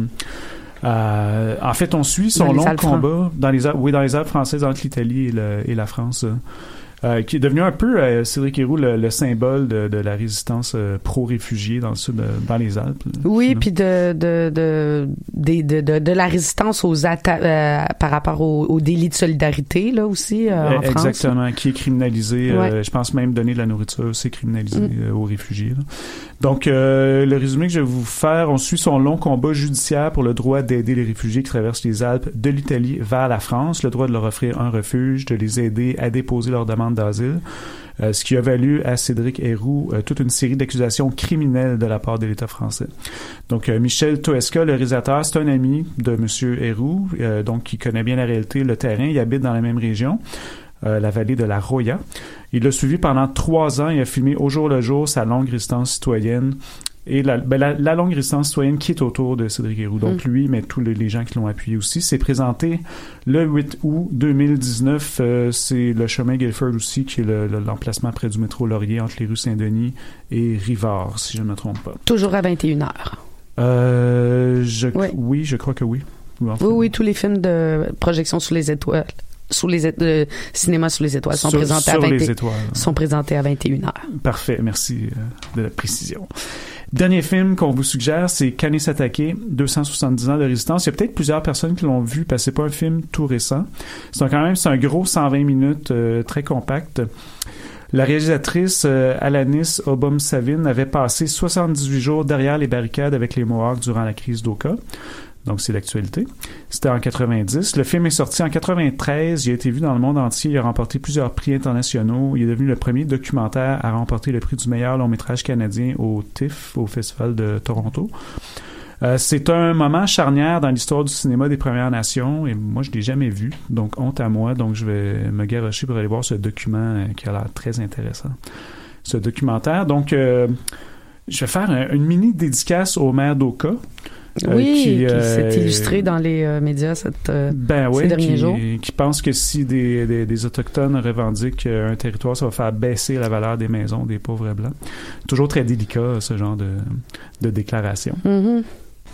euh, en fait, on suit son long combat dans les Alpes, oui, dans les Alpes françaises entre l'Italie et, le, et la France. Euh. Euh, qui est devenu un peu, euh, Cédric Héroux, le, le symbole de, de la résistance euh, pro-réfugiés dans le sud, de, dans les Alpes. Là, oui, puis de de, de, de, de, de, de la résistance aux atta- euh, par rapport au, au délit de solidarité, là aussi, euh, en Exactement, France. Exactement, qui est criminalisé. Ouais. Euh, je pense même donner de la nourriture, c'est criminalisé mm. euh, aux réfugiés. Là. Donc, euh, le résumé que je vais vous faire, on suit son long combat judiciaire pour le droit d'aider les réfugiés qui traversent les Alpes de l'Italie vers la France, le droit de leur offrir un refuge, de les aider à déposer leur demande d'asile, euh, ce qui a valu à Cédric Héroux euh, toute une série d'accusations criminelles de la part de l'État français. Donc, euh, Michel Toesca, le réalisateur, c'est un ami de M. Héroux, euh, donc qui connaît bien la réalité, le terrain, il habite dans la même région, euh, la vallée de la Roya. Il l'a suivi pendant trois ans et a filmé au jour le jour sa longue résistance citoyenne et la, ben la, la longue résistance citoyenne qui est autour de Cédric Héroux. Donc, mm. lui, mais tous les, les gens qui l'ont appuyé aussi. C'est présenté le huit août deux mille dix-neuf. Euh, c'est le chemin Guilford aussi, qui est le, le, l'emplacement près du métro Laurier, entre les rues Saint-Denis et Rivard, si je ne me trompe pas. Toujours à vingt et une heures. Euh, je, oui. oui, je crois que oui. Oui, oui, tous les films de projection sous les étoiles, sous les é- de cinéma sous les étoiles sont sur, présentés sur à vingt les étoiles. sont présentés à vingt et une heures. Parfait, merci euh, de la précision. Dernier film qu'on vous suggère, c'est Kanesatake, deux cent soixante-dix ans de résistance. Il y a peut-être plusieurs personnes qui l'ont vu, parce que c'est pas un film tout récent. C'est quand même c'est un gros cent vingt minutes, euh, très compact. La réalisatrice euh, Alanis Obomsawin avait passé soixante-dix-huit jours derrière les barricades avec les Mohawks durant la crise d'Oka. Donc, c'est l'actualité. C'était en quatre-vingt-dix. Le film est sorti en quatre-vingt-treize. Il a été vu dans le monde entier. Il a remporté plusieurs prix internationaux. Il est devenu le premier documentaire à remporter le prix du meilleur long-métrage canadien au T I F, au Festival de Toronto. Euh, c'est un moment charnière dans l'histoire du cinéma des Premières Nations et moi, je l'ai jamais vu. Donc, honte à moi. Donc, je vais me garrocher pour aller voir ce document euh, qui a l'air très intéressant. Ce documentaire. Donc, euh, je vais faire un, une mini dédicace au maire d'Oka. Euh, oui, qui, qui euh, s'est illustré dans les euh, médias cette, euh, ben ouais, ces derniers qui, jours. Qui pense que si des, des, des Autochtones revendiquent un territoire, ça va faire baisser la valeur des maisons des pauvres Blancs. Toujours très délicat, ce genre de, de déclaration. Mm-hmm.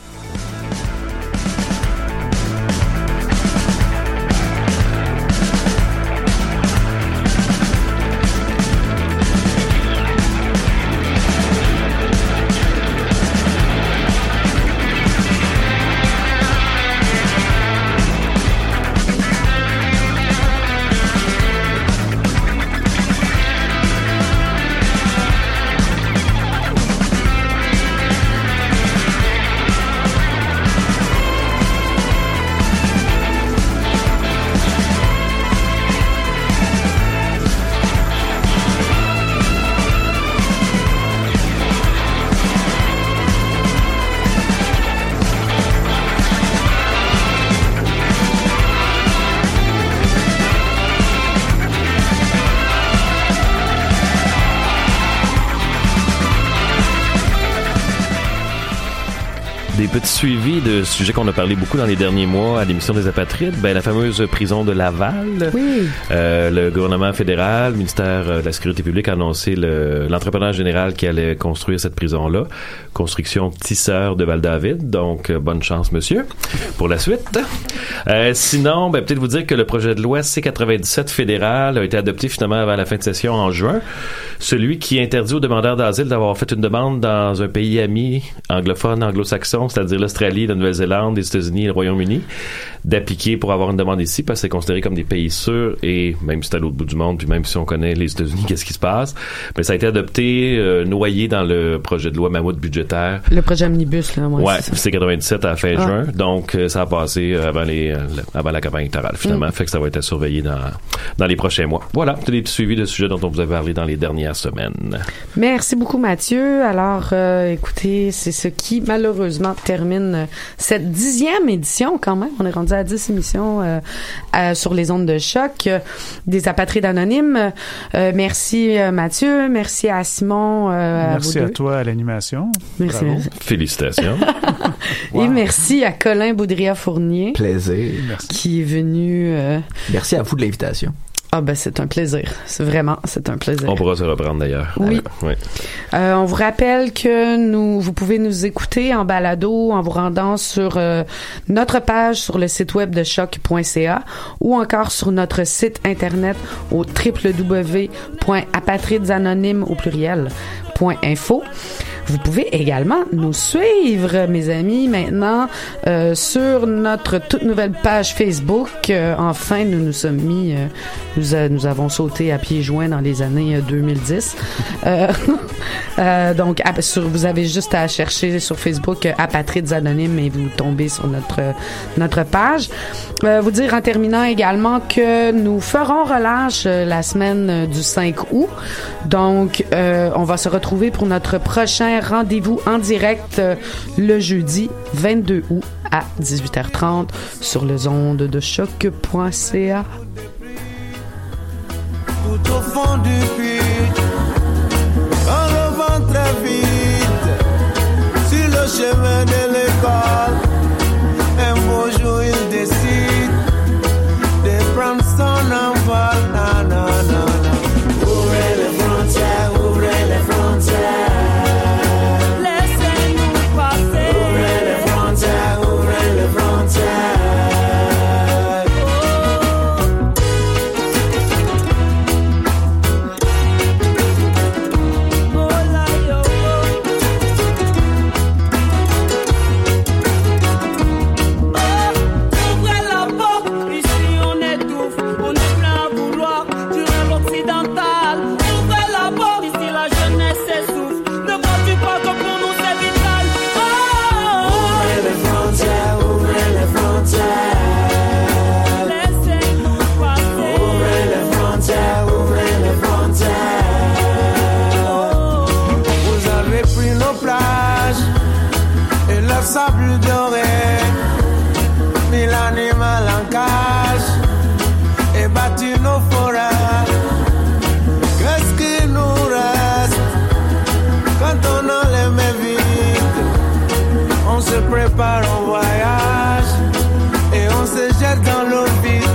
Des petits suivis de sujets qu'on a parlé beaucoup dans les derniers mois à l'émission des Apatrides. Ben, la fameuse prison de Laval. Oui. Euh, le gouvernement fédéral, le ministère de la Sécurité publique a annoncé le, l'entrepreneur général qui allait construire cette prison-là. Construction tisseur de Val-David. Donc, euh, bonne chance, monsieur, pour la suite. Euh, sinon, ben, peut-être vous dire que le projet de loi C quatre-vingt-dix-sept fédéral a été adopté finalement avant la fin de session en juin. Celui qui interdit aux demandeurs d'asile d'avoir fait une demande dans un pays ami anglophone, anglo-saxon, c'est-à-dire l'Australie, la Nouvelle-Zélande, les États-Unis et le Royaume-Uni, d'appliquer pour avoir une demande ici, parce que c'est considéré comme des pays sûrs, et même si c'est à l'autre bout du monde, puis même si on connaît les États-Unis, qu'est-ce qui se passe, mais ça a été adopté, euh, noyé dans le projet de loi mammouth budgétaire. Le projet Omnibus, là, moi. Ouais, c'est quatre-vingt-dix-sept à la fin ah. juin, donc euh, ça a passé avant les euh, avant la campagne électorale, finalement, mm. fait que ça va être à surveiller dans, dans les prochains mois. Voilà, c'est des petits suivis de sujets dont on vous a parlé dans les dernières semaines. Merci beaucoup, Mathieu. Alors, euh, écoutez, c'est ce qui, malheureusement, termine cette dixième édition, quand même. On est rendu à dix émissions euh, euh, sur les ondes de choc euh, des Apatrides anonymes. Euh, merci, euh, Mathieu. Merci à Simon. Euh, merci à, à toi à l'animation. Merci. Bravo. Félicitations. Wow. Et merci à Colin Boudria-Fournier. Plaisir. Merci. Qui est venu... Euh... Merci à vous de l'invitation. Ah ben c'est un plaisir, c'est vraiment c'est un plaisir. On pourra se reprendre d'ailleurs. Oui. oui. Euh, on vous rappelle que nous, vous pouvez nous écouter en balado en vous rendant sur euh, notre page sur le site web de choc point c a ou encore sur notre site internet au w w w point apatridsanonymes au pluriel point info. Vous pouvez également nous suivre, mes amis, maintenant euh, sur notre toute nouvelle page Facebook. Euh, enfin, nous nous sommes mis, euh, nous, a, nous avons sauté à pieds joints dans les années euh, deux mille dix. euh, euh, donc, à, sur, vous avez juste à chercher sur Facebook euh, Apatrides Anonymes et vous tombez sur notre notre page. Euh, vous dire en terminant également que nous ferons relâche euh, la semaine euh, du cinq août. Donc, euh, on va se retrouver pour notre prochain rendez-vous en direct euh, le jeudi vingt-deux août à dix-huit heures trente sur les ondes de choc point c a. Tout au fond du puits, on revend très vite. chemin de l'école. Un beau jour il décide de prendre son envol. Na, na, na, na. Ouvrez les frontières, ouvrez les frontières. Laissez-nous passer. Ouvrez les frontières, ouvrez les frontières. Sable doré, mis l'animal en cage et battu nos forêts. Qu'est-ce qui nous reste quand on a les mains vides? On se prépare au voyage et on se jette dans l'eau vide.